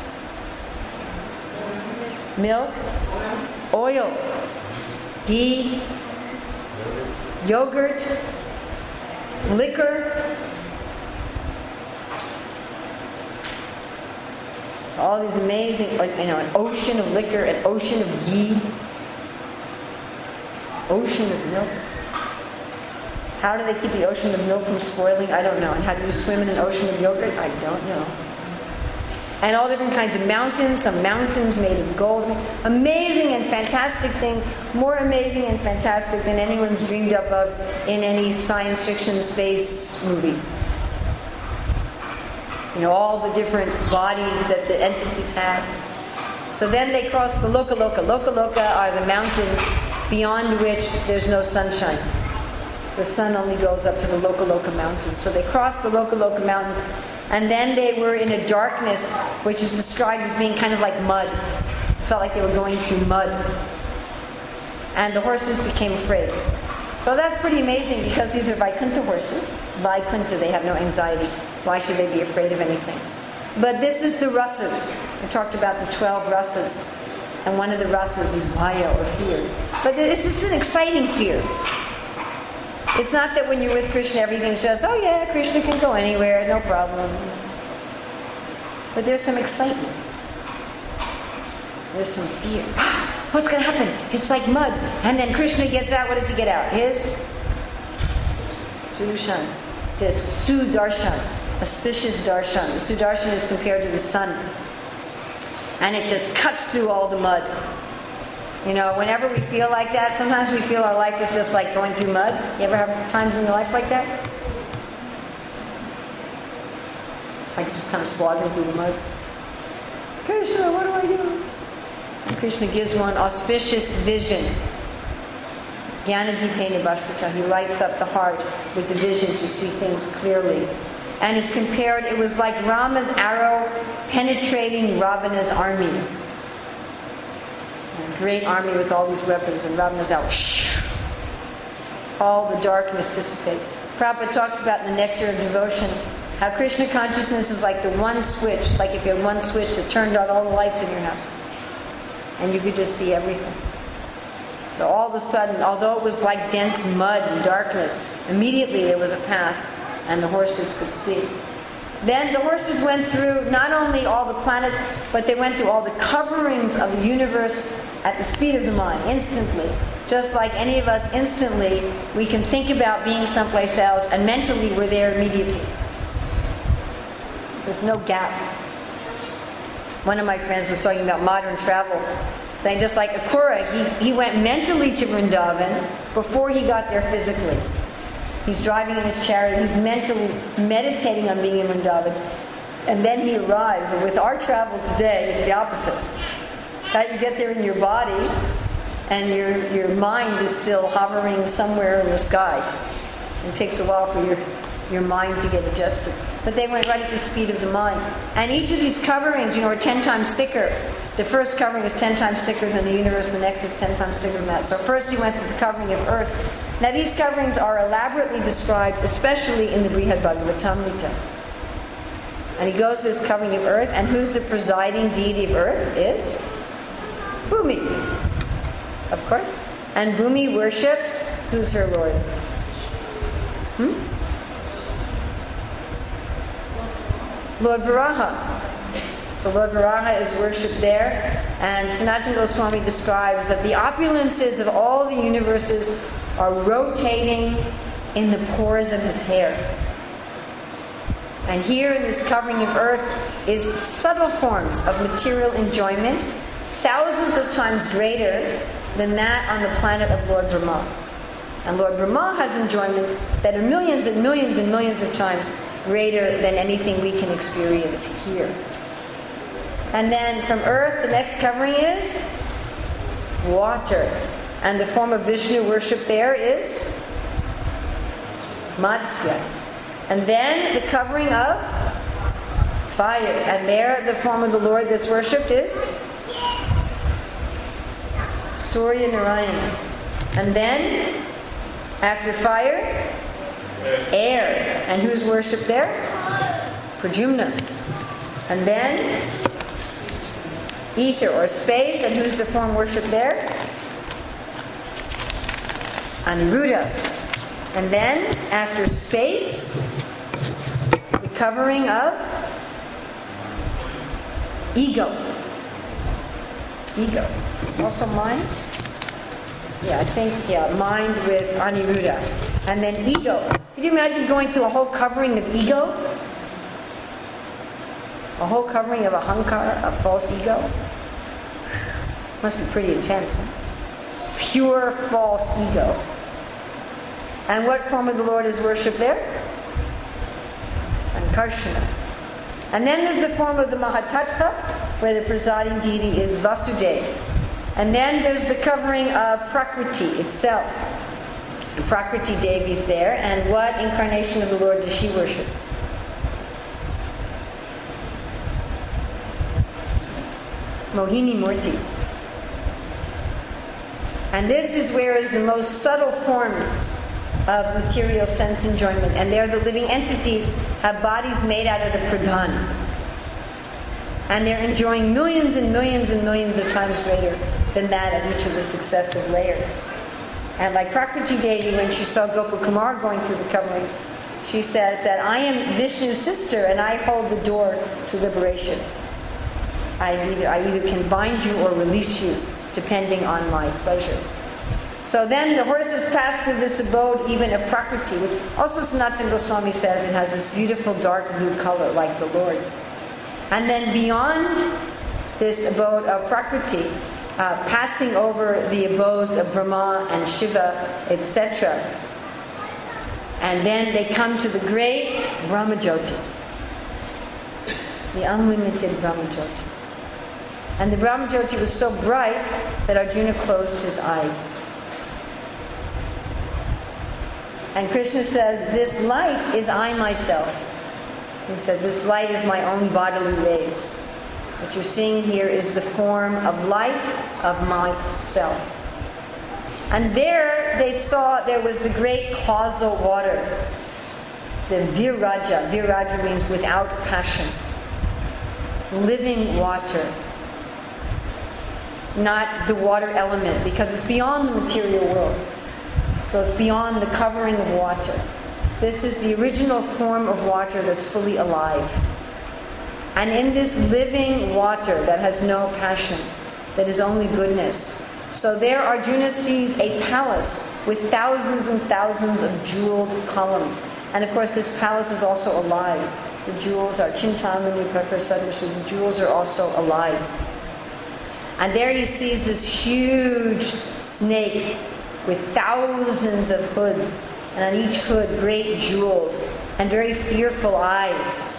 Milk, oil, ghee, yogurt, liquor. All these amazing, you know, an ocean of liquor, an ocean of ghee, ocean of milk. How do they keep the ocean of milk from spoiling? I don't know. And how do you swim in an ocean of yogurt? I don't know. And all different kinds of mountains, some mountains made of gold. Amazing and fantastic things, more amazing and fantastic than anyone's dreamed up of in any science fiction space movie. You know, all the different bodies that the entities have. So then they cross the Lokaloka. Lokaloka are the mountains beyond which there's no sunshine. The sun only goes up to the Lokaloka mountains. So they crossed the Lokaloka mountains, and then they were in a darkness which is described as being kind of like mud. It felt like they were going through mud. And the horses became afraid. So that's pretty amazing because these are Vaikuntha horses. Vaikuntha, they have no anxiety. Why should they be afraid of anything? But this is the rasas. We talked about the twelve rasas. And one of the rasas is bhaya, or fear. But it's just an exciting fear. It's not that when you're with Krishna, everything's just, oh yeah, Krishna can go anywhere, no problem. But there's some excitement. There's some fear. What's going to happen? It's like mud. And then Krishna gets out. What does he get out? His Sudarshan. This Sudarshan. Auspicious darshan. The Sudarshan is compared to the sun. And it just cuts through all the mud. You know, whenever we feel like that, sometimes we feel our life is just like going through mud. You ever have times in your life like that? Like you're just kind of slogging through the mud. Krishna, what do I do? And Krishna gives one auspicious vision. Jnanadipena Bhasvata. He lights up the heart with the vision to see things clearly. And it's compared, it was like Rama's arrow penetrating Ravana's army. A great army with all these weapons, and Ravana's out. Shh. All the darkness dissipates. Prabhupada talks about the nectar of devotion. How Krishna consciousness is like the one switch, like if you had one switch that turned on all the lights in your house. And you could just see everything. So all of a sudden, although it was like dense mud and darkness, immediately there was a path and the horses could see. Then the horses went through not only all the planets, but they went through all the coverings of the universe at the speed of the mind, instantly. Just like any of us, instantly, we can think about being someplace else, and mentally we're there immediately. There's no gap. One of my friends was talking about modern travel, saying just like Akura, he, he went mentally to Vrindavan before he got there physically. He's driving in his chariot, he's mentally meditating on being in Vrindavan, and then he arrives. And with our travel today, it's the opposite. That you get there in your body, and your your mind is still hovering somewhere in the sky. It takes a while for your, your mind to get adjusted. But they went right at the speed of the mind. And each of these coverings, you know, are ten times thicker. The first covering is ten times thicker than the universe, the next is ten times thicker than that. So first you went through the covering of earth. Now these coverings are elaborately described, especially in the Brihad Bhagavatamrita. And he goes to this covering of earth, and who's the presiding deity of earth? Is Bhumi, of course. And Bhumi worships, who's her lord? Hmm? Lord Varaha. So Lord Varaha is worshipped there. And Sanatana Goswami describes that the opulences of all the universes are rotating in the pores of his hair. And here in this covering of earth is subtle forms of material enjoyment, thousands of times greater than that on the planet of Lord Brahma. And Lord Brahma has enjoyments that are millions and millions and millions of times greater than anything we can experience here. And then from earth, the next covering is water. And the form of Vishnu worship there is Matsya. And then the covering of fire. And there the form of the Lord that's worshipped is Surya Narayana. And then after fire, air. And who's worshipped there? Pradyumna. And then ether or space. And who's the form worshipped there? Aniruddha. And then after space, the covering of ego. Ego. It's also mind. Yeah, I think, yeah, mind with Aniruddha. And then ego. Can you imagine going through a whole covering of ego? A whole covering of ahankara, a false ego? Must be pretty intense, huh? Pure false ego. And what form of the Lord is worshipped there? Sankarshana. And then there's the form of the Mahatattva, where the presiding deity is Vasudeva. And then there's the covering of Prakriti itself. And Prakriti Devi is there. And what incarnation of the Lord does she worship? Mohini Murti. And this is where is the most subtle forms of material sense enjoyment. And they're the living entities, have bodies made out of the pradhan. And they're enjoying millions and millions and millions of times greater than that of each of the successive layers. And like Prakriti Devi, when she saw Gopakumar going through the coverings, she says that I am Vishnu's sister and I hold the door to liberation. I either, I either can bind you or release you, depending on my pleasure. So then the horses pass through this abode, even of Prakriti, which also Sanatana Goswami says it has this beautiful dark blue color like the Lord. And then beyond this abode of Prakriti, uh, passing over the abodes of Brahma and Shiva, et cetera. And then they come to the great Brahmajyoti, the unlimited Brahmajyoti. And the Brahmajyoti was so bright that Arjuna closed his eyes. And Krishna says, this light is I myself. He said, this light is my own bodily rays. What you're seeing here is the form of light of myself. And there they saw there was the great causal water, the Viraja. Viraja means without passion. Living water. Not the water element, because it's beyond the material world. So it's beyond the covering of water. This is the original form of water that's fully alive. And in this living water that has no passion, that is only goodness. So there Arjuna sees a palace with thousands and thousands of jeweled columns. And of course this palace is also alive. The jewels are Chintamani, Prakrasadisha, the jewels are also alive. And there he sees this huge snake with thousands of hoods, and on each hood great jewels and very fearful eyes.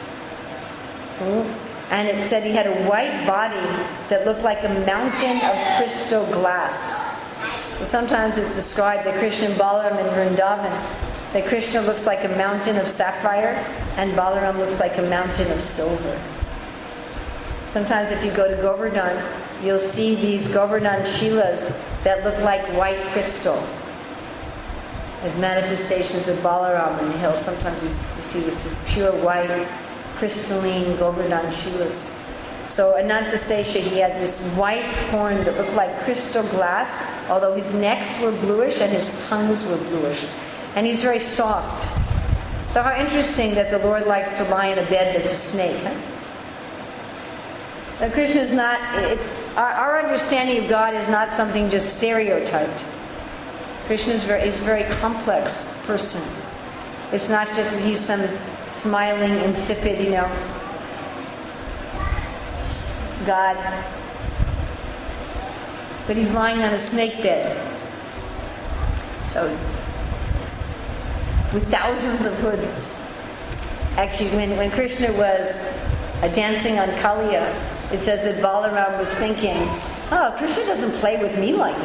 And it said he had a white body that looked like a mountain of crystal glass. So sometimes it's described that Krishna and Balaram in Vrindavan, that Krishna looks like a mountain of sapphire and Balaram looks like a mountain of silver. Sometimes if you go to Govardhan, you'll see these Govardhan Shilas that look like white crystal. With manifestations of Balaram in the hill. Sometimes you, you see this just pure white, crystalline Govardhan Shilas. So Anantasesha, he had this white form that looked like crystal glass, although his necks were bluish and his tongues were bluish. And he's very soft. So how interesting that the Lord likes to lie in a bed that's a snake, huh? Now Krishna's not, it's, our, our understanding of God is not something just stereotyped. Krishna is very, is a very complex person. It's not just that he's some smiling, insipid, you know, God. But he's lying on a snake bed. So, with thousands of hoods. Actually, when, when Krishna was uh, dancing on Kaliya, it says that Balaram was thinking, oh, Krishna doesn't play with me like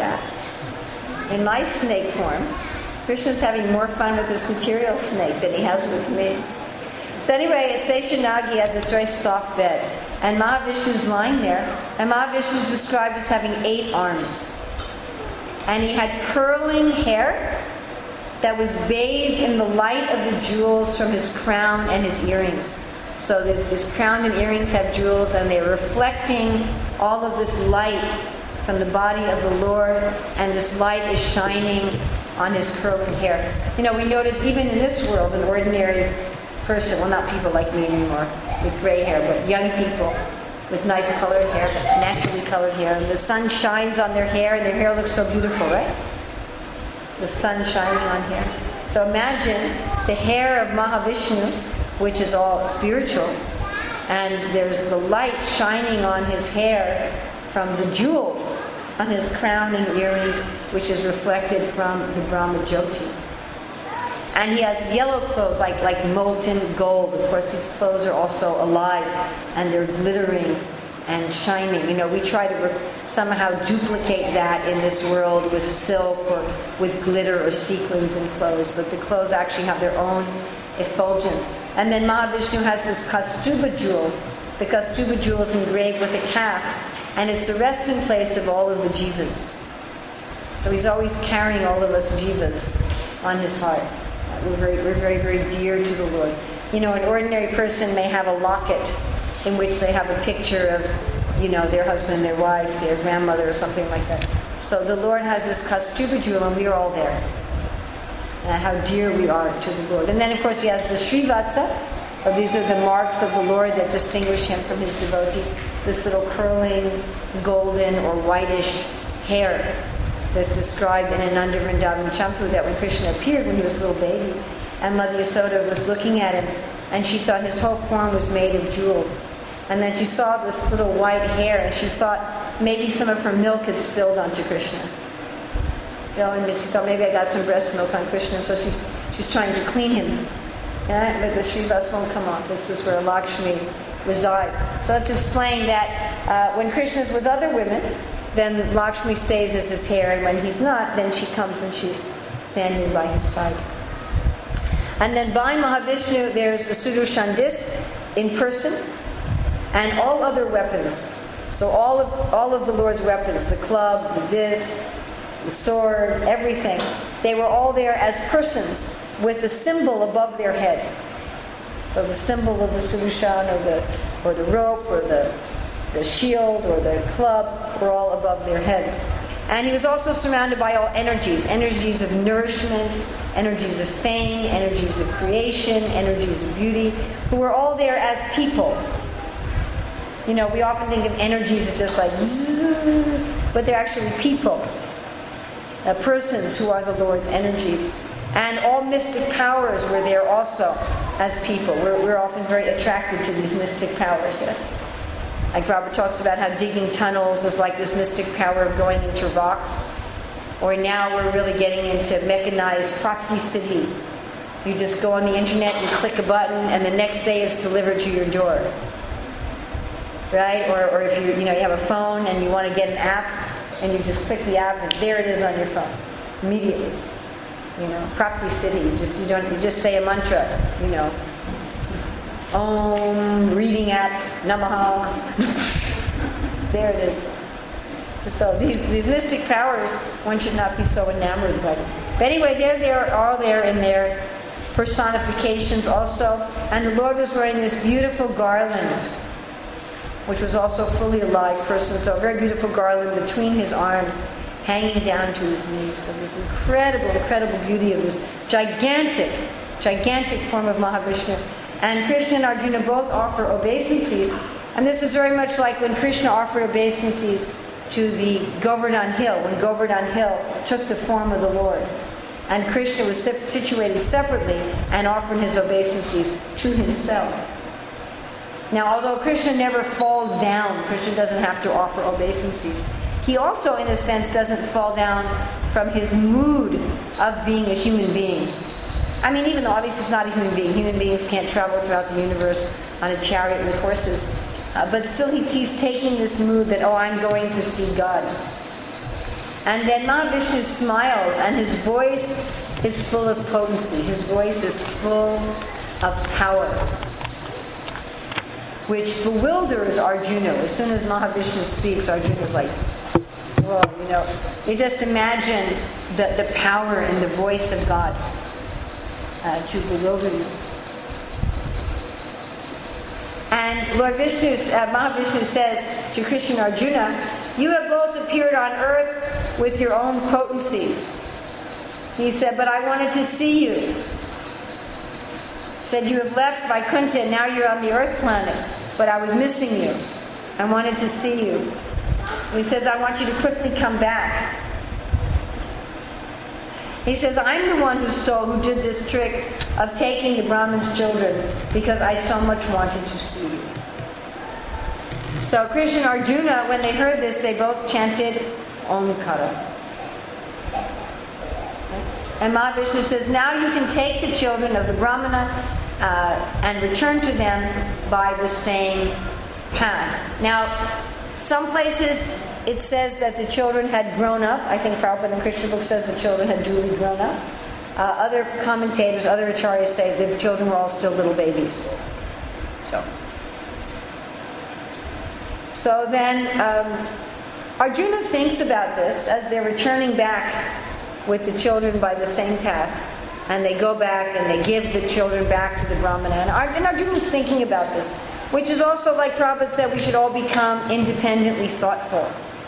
that. In my snake form, Krishna's having more fun with this material snake than he has with me. So anyway, at Seshanagi had this very soft bed. And Mahavishnu's lying there. And Mahavishnu's described as having eight arms. And he had curling hair that was bathed in the light of the jewels from his crown and his earrings. So this, his crown and earrings have jewels, and they're reflecting all of this light from the body of the Lord, and this light is shining on his curling hair. You know, we notice even in this world, an ordinary person, well, not people like me anymore with gray hair, but young people with nice colored hair, naturally colored hair, and the sun shines on their hair, and their hair looks so beautiful, right? The sun shining on here. So imagine the hair of Mahavishnu, which is all spiritual, and there's the light shining on his hair from the jewels on his crown and earrings, which is reflected from the Brahma Jyoti. And he has yellow clothes like, like molten gold. Of course, these clothes are also alive, and they're glittering and shining. You know, we try to re- somehow duplicate that in this world with silk or with glitter or sequins in clothes, but the clothes actually have their own effulgence. And then Mahavishnu has this Kaustubha jewel. The Kaustubha jewel is engraved with a calf, and it's the resting place of all of the jivas. So he's always carrying all of us jivas on his heart. We're very, we're very, very dear to the Lord. You know, an ordinary person may have a locket in which they have a picture of, you know, their husband, their wife, their grandmother, or something like that. So the Lord has this Kaustubha jewel, and we are all there. And how dear we are to the Lord. And then, of course, he has the Srivatsa. Oh, these are the marks of the Lord that distinguish him from his devotees. This little curling, golden, or whitish hair that's described in Ananda Vrindavan Champu, that when Krishna appeared when he was a little baby, and Mother Yasoda was looking at him, and she thought his whole form was made of jewels. And then she saw this little white hair, and she thought maybe some of her milk had spilled onto Krishna. You know, and she thought maybe I got some breast milk on Krishna, so she's, she's trying to clean him. Yeah, but the Srivas won't come off. This is where Lakshmi resides. So let's explain that uh, when Krishna's with other women, then Lakshmi stays as his hair, and when he's not, then she comes and she's standing by his side. And then by Mahavishnu, there's the Sudarshan disc in person, and all other weapons. So all of all of the Lord's weapons, the club, the disc, the sword, everything, they were all there as persons with the symbol above their head. So the symbol of the Sudarshan, or the or the rope, or the the shield, or the club, were all above their heads. And he was also surrounded by all energies, energies of nourishment, energies of fame, energies of creation, energies of beauty, who were all there as people. You know, we often think of energies as just like zzz, but they're actually people, uh, persons who are the Lord's energies. And all mystic powers were there also as people. We're, we're often very attracted to these mystic powers, yes. Like Robert talks about how digging tunnels is like this mystic power of going into rocks. Or now we're really getting into mechanized prakti-siddhi. You just go on the internet and click a button, and the next day it's delivered to your door. Right? Or, or if you you know you have a phone and you want to get an app, and you just click the app, and there it is on your phone immediately. You know, prakti-siddhi. You just you don't you just say a mantra. You know. Om, reading app, Namaha. There it is. So these, these mystic powers, one should not be so enamored by them. But anyway, they're there, all there in their personifications also. And the Lord was wearing this beautiful garland, which was also a fully alive person. So a very beautiful garland between his arms, hanging down to his knees. So this incredible, incredible beauty of this gigantic, gigantic form of Mahavishnu. And Krishna and Arjuna both offer obeisances. And this is very much like when Krishna offered obeisances to the Govardhan Hill, when Govardhan Hill took the form of the Lord. And Krishna was situated separately and offering his obeisances to himself. Now, although Krishna never falls down, Krishna doesn't have to offer obeisances. He also, in a sense, doesn't fall down from his mood of being a human being. I mean, even though obviously he's not a human being. Human beings can't travel throughout the universe on a chariot with horses. Uh, but still he, he's taking this mood that, oh, I'm going to see God. And then Mahavishnu smiles, and his voice is full of potency. His voice is full of power, which bewilders Arjuna. As soon as Mahavishnu speaks, Arjuna's like, whoa, you know. You just imagine the, the power in the voice of God uh, to bewilder you. And Lord Vishnu, uh, Mahavishnu says to Krishna and Arjuna, you have both appeared on earth with your own potencies. He said, but I wanted to see you. He said, you have left Vaikuntha and now you're on the earth planet, but I was missing you. I wanted to see you. He says, I want you to quickly come back. He says, I'm the one who stole, who did this trick of taking the Brahmin's children because I so much wanted to see you. So Krishna and Arjuna, when they heard this, they both chanted Omkara. And Mahavishnu says, now you can take the children of the Brahmana uh, and return to them by the same path. Now, some places it says that the children had grown up. I think Prabhupada in Krishna book says the children had duly grown up. Uh, other commentators, other acharyas say the children were all still little babies. So, so then um, Arjuna thinks about this as they're returning back with the children by the same path. And they go back and they give the children back to the Brahmana. And Arjuna is thinking about this, which is also, like Prabhupada said, we should all become independently thoughtful.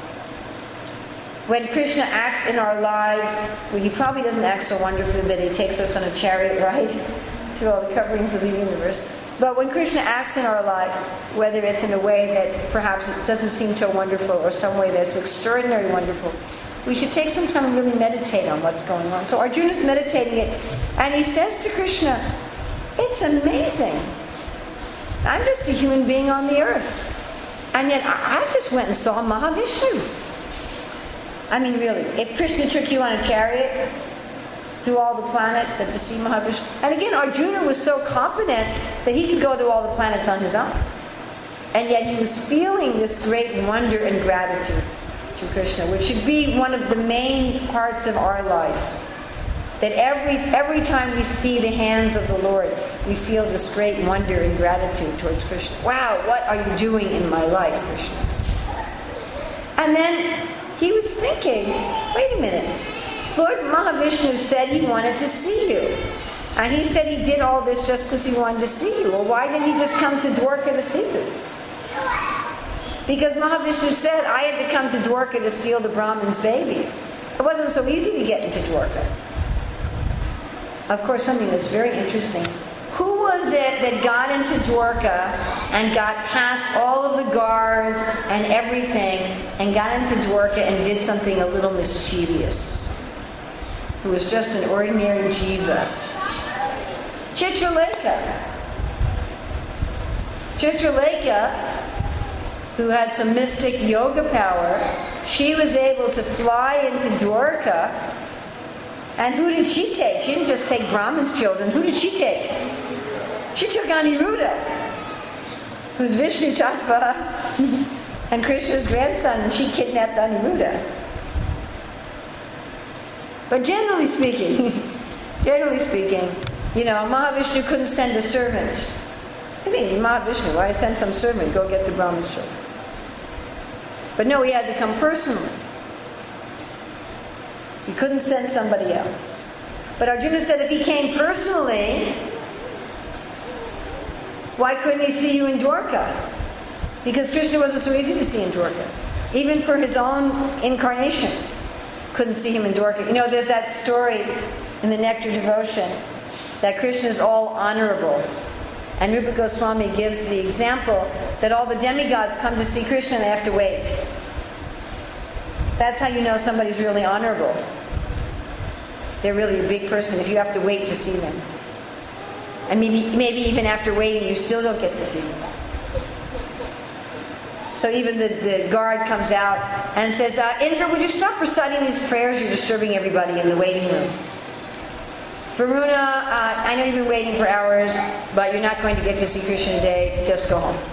When Krishna acts in our lives, well, he probably doesn't act so wonderfully that he takes us on a chariot ride through all the coverings of the universe. But when Krishna acts in our life, whether it's in a way that perhaps it doesn't seem so wonderful or some way that's extraordinarily wonderful, we should take some time and really meditate on what's going on. So Arjuna's meditating it, and he says to Krishna, it's amazing. I'm just a human being on the earth. And yet I just went and saw Mahavishnu. I mean, really, if Krishna took you on a chariot through all the planets and to see Mahavishnu. And again, Arjuna was so confident that he could go to all the planets on his own. And yet he was feeling this great wonder and gratitude to Krishna, which should be one of the main parts of our life. That every every time we see the hands of the Lord, we feel this great wonder and gratitude towards Krishna. Wow, what are you doing in my life, Krishna? And then he was thinking, wait a minute, Lord Mahavishnu said he wanted to see you. And he said he did all this just because he wanted to see you. Well, why didn't he just come to Dwarka to see you? Because Mahavishnu said, I had to come to Dwarka to steal the Brahmin's babies. It wasn't so easy to get into Dwarka. Of course, something that's very interesting. Who was it that got into Dwarka and got past all of the guards and everything and got into Dwarka and did something a little mischievous? Who was just an ordinary jiva? Chitralekha. Chitralekha, who had some mystic yoga power, she was able to fly into Dwarka. And who did she take? She didn't just take Brahmin's children. Who did she take? She took Aniruddha, who's Vishnu Tattva and Krishna's grandson, and she kidnapped Aniruddha. But generally speaking, generally speaking, you know, Mahavishnu couldn't send a servant. I think Mahavishnu, why send some servant, go get the Brahmin's children. But no, he had to come personally. He couldn't send somebody else. But Arjuna said if he came personally, why couldn't he see you in Dwarka? Because Krishna wasn't so easy to see in Dwarka. Even for his own incarnation, couldn't see him in Dwarka. You know, there's that story in the Nectar Devotion that Krishna is all honorable. And Rupa Goswami gives the example that all the demigods come to see Krishna and they have to wait. That's how you know somebody's really honorable. They're really a big person if you have to wait to see them. And maybe, maybe even after waiting, you still don't get to see them. So even the, the guard comes out and says, uh, Indra, would you stop reciting these prayers? You're disturbing everybody in the waiting room. Varuna, uh, I know you've been waiting for hours, but you're not going to get to see Krishna today. Just go home.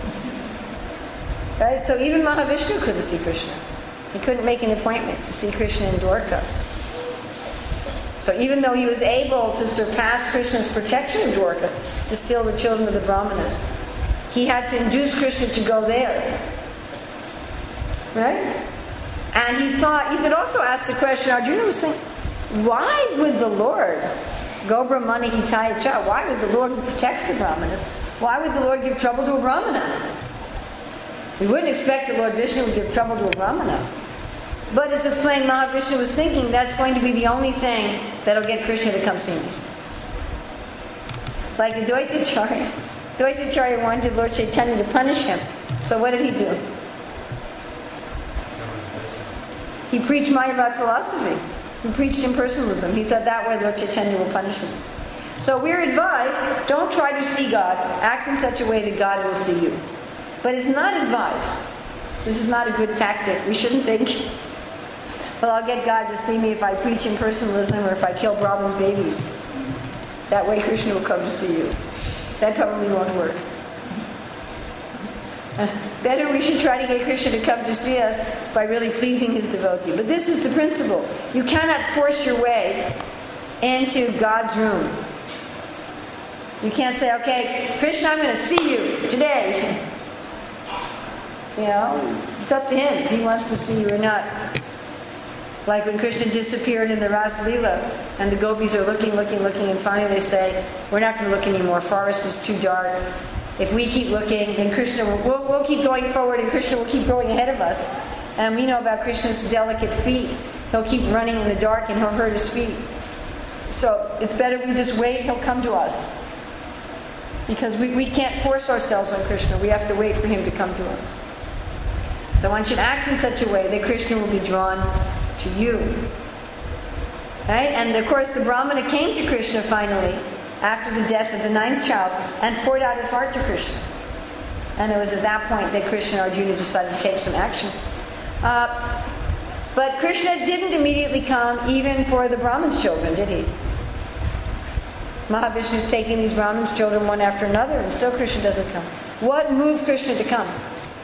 Right? So even Mahavishnu couldn't see Krishna. He couldn't make an appointment to see Krishna in Dwarka. So even though he was able to surpass Krishna's protection of Dwarka, to steal the children of the Brahmanas, he had to induce Krishna to go there. Right? And he thought, you could also ask the question, Arjuna was saying, why would the Lord, Go Brahmana Hitaya Cha, why would the Lord who protects the Brahmanas, why would the Lord give trouble to a Brahmana? We wouldn't expect the Lord Vishnu would give trouble to a Brahmana. But it's explained, Mahavishnu was thinking that's going to be the only thing that'll get Krishna to come see me. Like the Dvaitacharya. Dvaitacharya wanted Lord Chaitanya to punish him. So what did he do? He preached Mayavad philosophy. He preached impersonalism. He thought that way Lord Chaitanya will punish him. So we're advised, don't try to see God. Act in such a way that God will see you. But it's not advised. This is not a good tactic. We shouldn't think, well, I'll get God to see me if I preach impersonalism or if I kill Brahma's babies. That way Krishna will come to see you. That probably won't work. Uh, better we should try to get Krishna to come to see us by really pleasing his devotee. But this is the principle. You cannot force your way into God's room. You can't say, okay, Krishna, I'm going to see you today. You know, it's up to him if he wants to see you or not. Like when Krishna disappeared in the Ras Leela, and the gopis are looking, looking, looking, and finally they say, we're not going to look anymore. Forest is too dark. If we keep looking, then Krishna will we'll, we'll keep going forward, and Krishna will keep going ahead of us. And we know about Krishna's delicate feet. He'll keep running in the dark, and he'll hurt his feet. So it's better we just wait. He'll come to us. Because we, we can't force ourselves on Krishna. We have to wait for him to come to us. So one should act in such a way that Krishna will be drawn to you. Right? And of course the Brahmana came to Krishna finally after the death of the ninth child and poured out his heart to Krishna. And it was at that point that Krishna and Arjuna decided to take some action. Uh, but Krishna didn't immediately come even for the Brahman's children, did he? Mahavishnu is taking these Brahman's children one after another, and still Krishna doesn't come. What moved Krishna to come?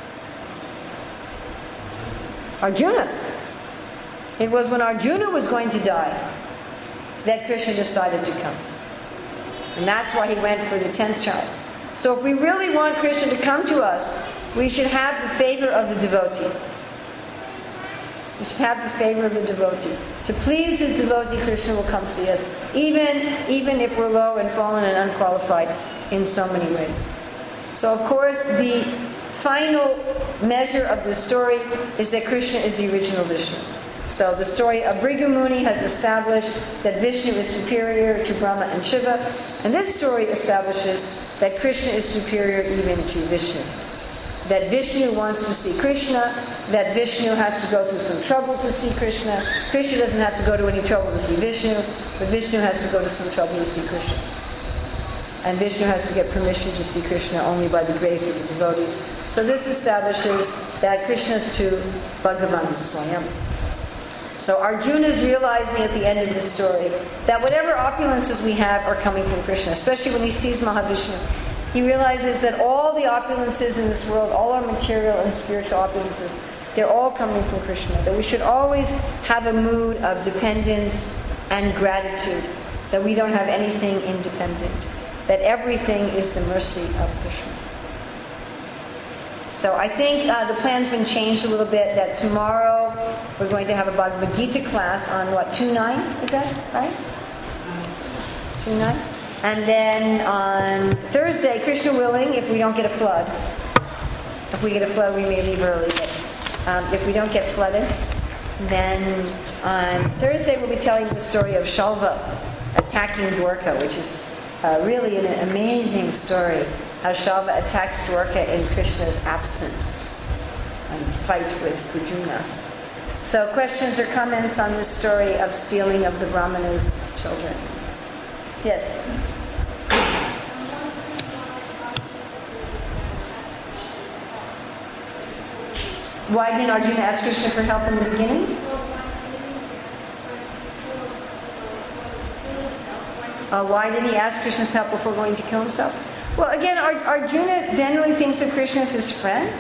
Arjuna. It was when Arjuna was going to die that Krishna decided to come. And that's why he went for the tenth child. So if we really want Krishna to come to us, we should have the favor of the devotee. We should have the favor of the devotee. To please his devotee, Krishna will come see us, even, even if we're low and fallen and unqualified in so many ways. So of course, the final measure of the story is that Krishna is the original Vishnu. So the story of Bhrigu Muni has established that Vishnu is superior to Brahma and Shiva, and this story establishes that Krishna is superior even to Vishnu. That Vishnu wants to see Krishna, that Vishnu has to go through some trouble to see Krishna. Krishna doesn't have to go to any trouble to see Vishnu, but Vishnu has to go to some trouble to see Krishna. And Vishnu has to get permission to see Krishna only by the grace of the devotees. So this establishes that Krishna is to Bhagavan Swayam. So Arjuna is realizing at the end of this story that whatever opulences we have are coming from Krishna, especially when he sees Mahavishnu. He realizes that all the opulences in this world, all our material and spiritual opulences, they're all coming from Krishna. That we should always have a mood of dependence and gratitude. That we don't have anything independent. That everything is the mercy of Krishna. So I think uh, the plan's been changed a little bit, that tomorrow we're going to have a Bhagavad Gita class on what, two nine? Is that right? two nine? And then on Thursday, Krishna willing, if we don't get a flood. If we get a flood, we may leave early. But um, if we don't get flooded, then on Thursday we'll be telling the story of Shalva attacking Dwarka, which is uh, really an amazing story. How Shalva attacks Dwarka in Krishna's absence and fight with Prajuna. So questions or comments on this story of stealing of the Brahmana's children? Yes? Why didn't Arjuna ask Krishna for help in the beginning? Uh, why did he ask Krishna's help before going to kill himself? Well, again, Ar- Arjuna generally thinks of Krishna as his friend.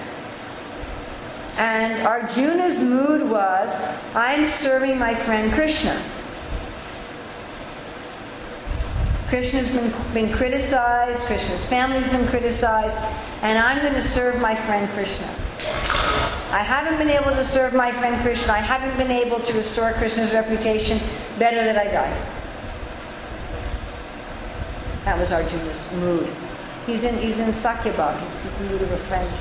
And Arjuna's mood was, I'm serving my friend Krishna. Krishna's been, been criticized, Krishna's family's been criticized, and I'm going to serve my friend Krishna. I haven't been able to serve my friend Krishna. I haven't been able to restore Krishna's reputation. Better that I die. That was Arjuna's mood. He's in he's in Sakyabhav. He's in the mood of a friend.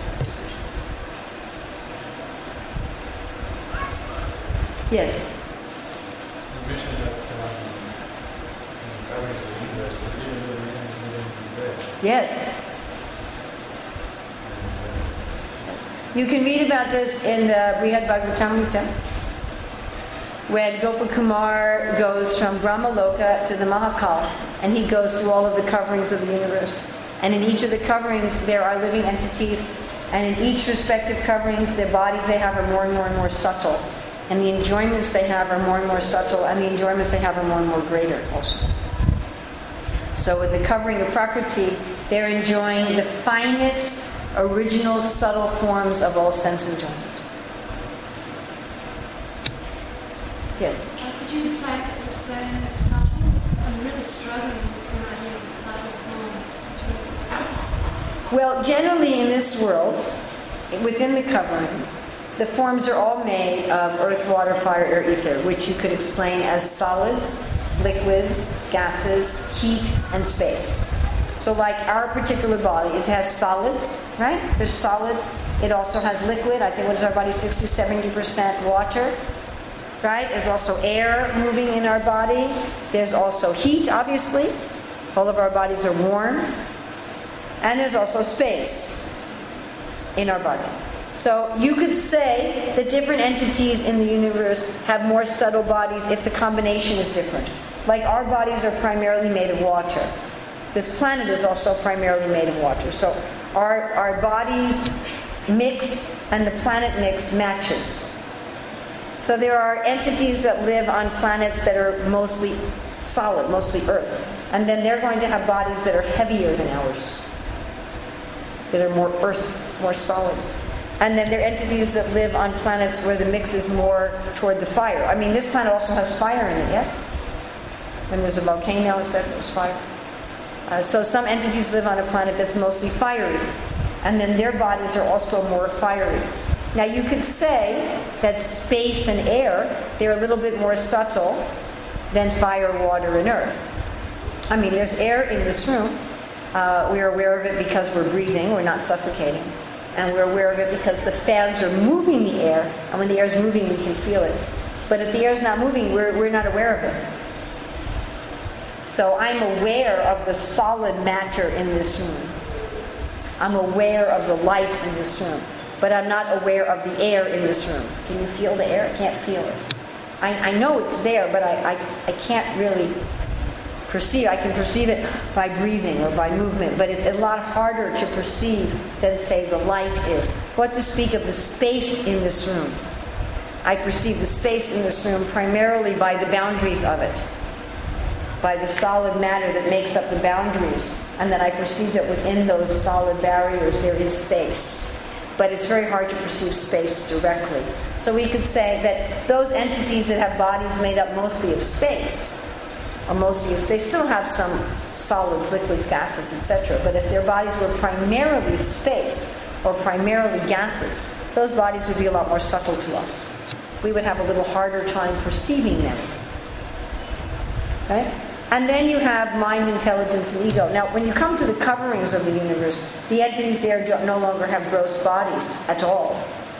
Yes. You mentioned that um, in coverage of the universe, there's even other reasons we didn't be there. Yes. You can read about this in the Brihad Bhagavatamrita, when Gopakumar goes from Brahmaloka to the Mahakal, and he goes through all of the coverings of the universe. And in each of the coverings, there are living entities, and in each respective coverings, the bodies they have are more and more and more subtle. And the enjoyments they have are more and more subtle, and the enjoyments they have are more and more greater also. So in the covering of Prakriti, they're enjoying the finest, original, subtle forms of all sense enjoyment. Yes? Uh, could you like explain the subtle? I'm really struggling when I hear the subtle form. Well, generally in this world, within the coverings, the forms are all made of earth, water, fire, air, ether, which you could explain as solids, liquids, gases, heat, and space. So like our particular body, it has solids, right? There's solid. It also has liquid. I think what is our body? sixty, seventy percent water, right? There's also air moving in our body. There's also heat, obviously. All of our bodies are warm. And there's also space in our body. So you could say that different entities in the universe have more subtle bodies if the combination is different. Like our bodies are primarily made of water. This planet is also primarily made of water. So our, our bodies mix and the planet mix matches. So there are entities that live on planets that are mostly solid, mostly earth. And then they're going to have bodies that are heavier than ours, that are more earth, more solid. And then there are entities that live on planets where the mix is more toward the fire. I mean, this planet also has fire in it, yes? When there's a volcano, et cetera, there's fire. Uh, so some entities live on a planet that's mostly fiery. And then their bodies are also more fiery. Now you could say that space and air, they're a little bit more subtle than fire, water, and earth. I mean, there's air in this room. Uh, we're aware of it because we're breathing, we're not suffocating. And we're aware of it because the fans are moving the air, and when the air is moving, we can feel it. But if the air is not moving, we're, we're not aware of it. So I'm aware of the solid matter in this room. I'm aware of the light in this room. But I'm not aware of the air in this room. Can you feel the air? I can't feel it. I, I know it's there, but I, I, I can't really perceive. I can perceive it by breathing or by movement, but it's a lot harder to perceive than, say, the light is. What to speak of the space in this room? I perceive the space in this room primarily by the boundaries of it, by the solid matter that makes up the boundaries, and then I perceive that within those solid barriers there is space. But it's very hard to perceive space directly. So we could say that those entities that have bodies made up mostly of space, or mostly of, they still have some solids, liquids, gases, et cetera. But if their bodies were primarily space or primarily gases, those bodies would be a lot more subtle to us. We would have a little harder time perceiving them. Right? And then you have mind, intelligence, and ego. Now, when you come to the coverings of the universe, the entities there do no longer have gross bodies at all.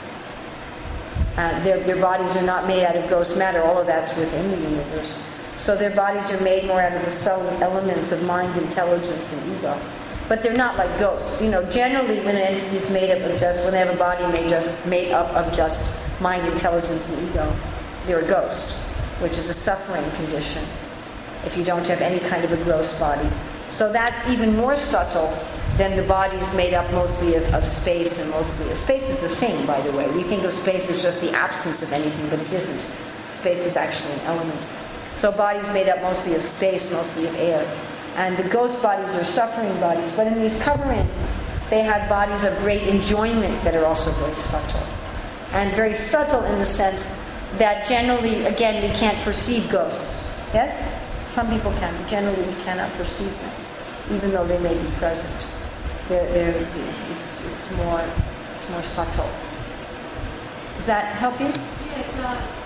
Uh, their, their bodies are not made out of gross matter. All of that's within the universe. So their bodies are made more out of the subtle elements of mind, intelligence, and ego. But they're not like ghosts. You know, generally when an entity is made up of just, when they have a body made just made up of just mind, intelligence, and ego. They're a ghost, which is a suffering condition if you don't have any kind of a gross body. So that's even more subtle than the bodies made up mostly of, of space and mostly of... Space is a thing, by the way. We think of space as just the absence of anything, but it isn't. Space is actually an element. So bodies made up mostly of space, mostly of air. And the ghost bodies are suffering bodies. But in these coverings, they have bodies of great enjoyment that are also very subtle. And very subtle in the sense that generally, again, we can't perceive ghosts. Yes? Some people can. But generally, we cannot perceive them, even though they may be present. They're, they're, it's, it's, more, it's more subtle. Does that help you? Yeah, it does.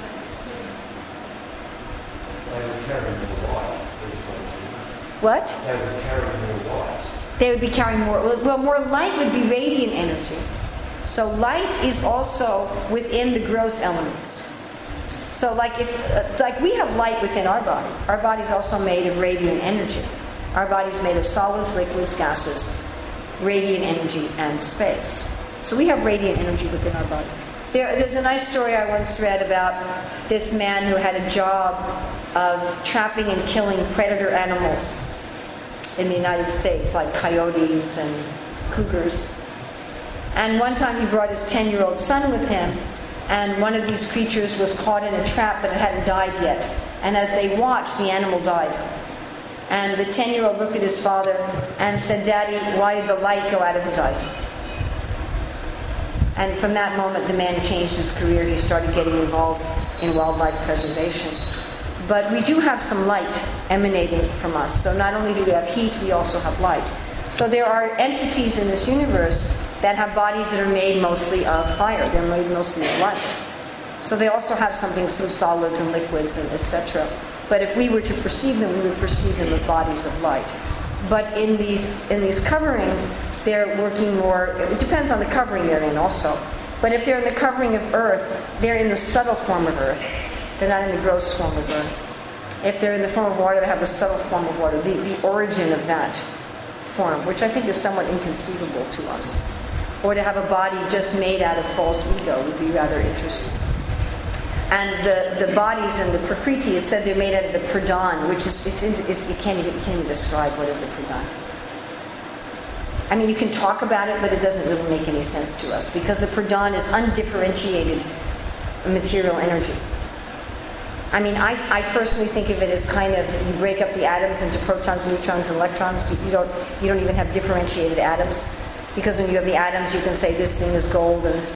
They would carry more light. What? They would carry more light. They would be carrying more... Well, more light would be radiant energy. So light is also within the gross elements. So like if... Uh, like we have light within our body. Our body's also made of radiant energy. Our body's made of solids, liquids, gases, radiant energy, and space. So we have radiant energy within our body. There, there's a nice story I once read about this man who had a job of trapping and killing predator animals in the United States, like coyotes and cougars. And one time he brought his ten-year-old son with him, and one of these creatures was caught in a trap, but it hadn't died yet. And as they watched, the animal died. And the ten-year-old looked at his father and said, "Daddy, why did the light go out of his eyes?" And from that moment, the man changed his career. He started getting involved in wildlife preservation. But we do have some light emanating from us. So not only do we have heat, we also have light. So there are entities in this universe that have bodies that are made mostly of fire. They're made mostly of light. So they also have something, some solids and liquids and et cetera. But if we were to perceive them, we would perceive them with bodies of light. But in these in these coverings, they're working more... It depends on the covering they're in also. But if they're in the covering of earth, they're in the subtle form of earth. They're not in the gross form of earth. If they're in the form of water, they have the subtle form of water, the, the origin of that form, which I think is somewhat inconceivable to us. Or to have a body just made out of false ego would be rather interesting. And the, the bodies in the Prakriti, it said they're made out of the Pradhan, which is, it's, it's it can't even, you can't even describe what is the Pradhan. I mean, you can talk about it, but it doesn't really make any sense to us, because the Pradhan is undifferentiated material energy. I mean, I, I personally think of it as kind of, you break up the atoms into protons, neutrons, and electrons. You, you don't you don't even have differentiated atoms, because when you have the atoms, you can say this thing is gold and this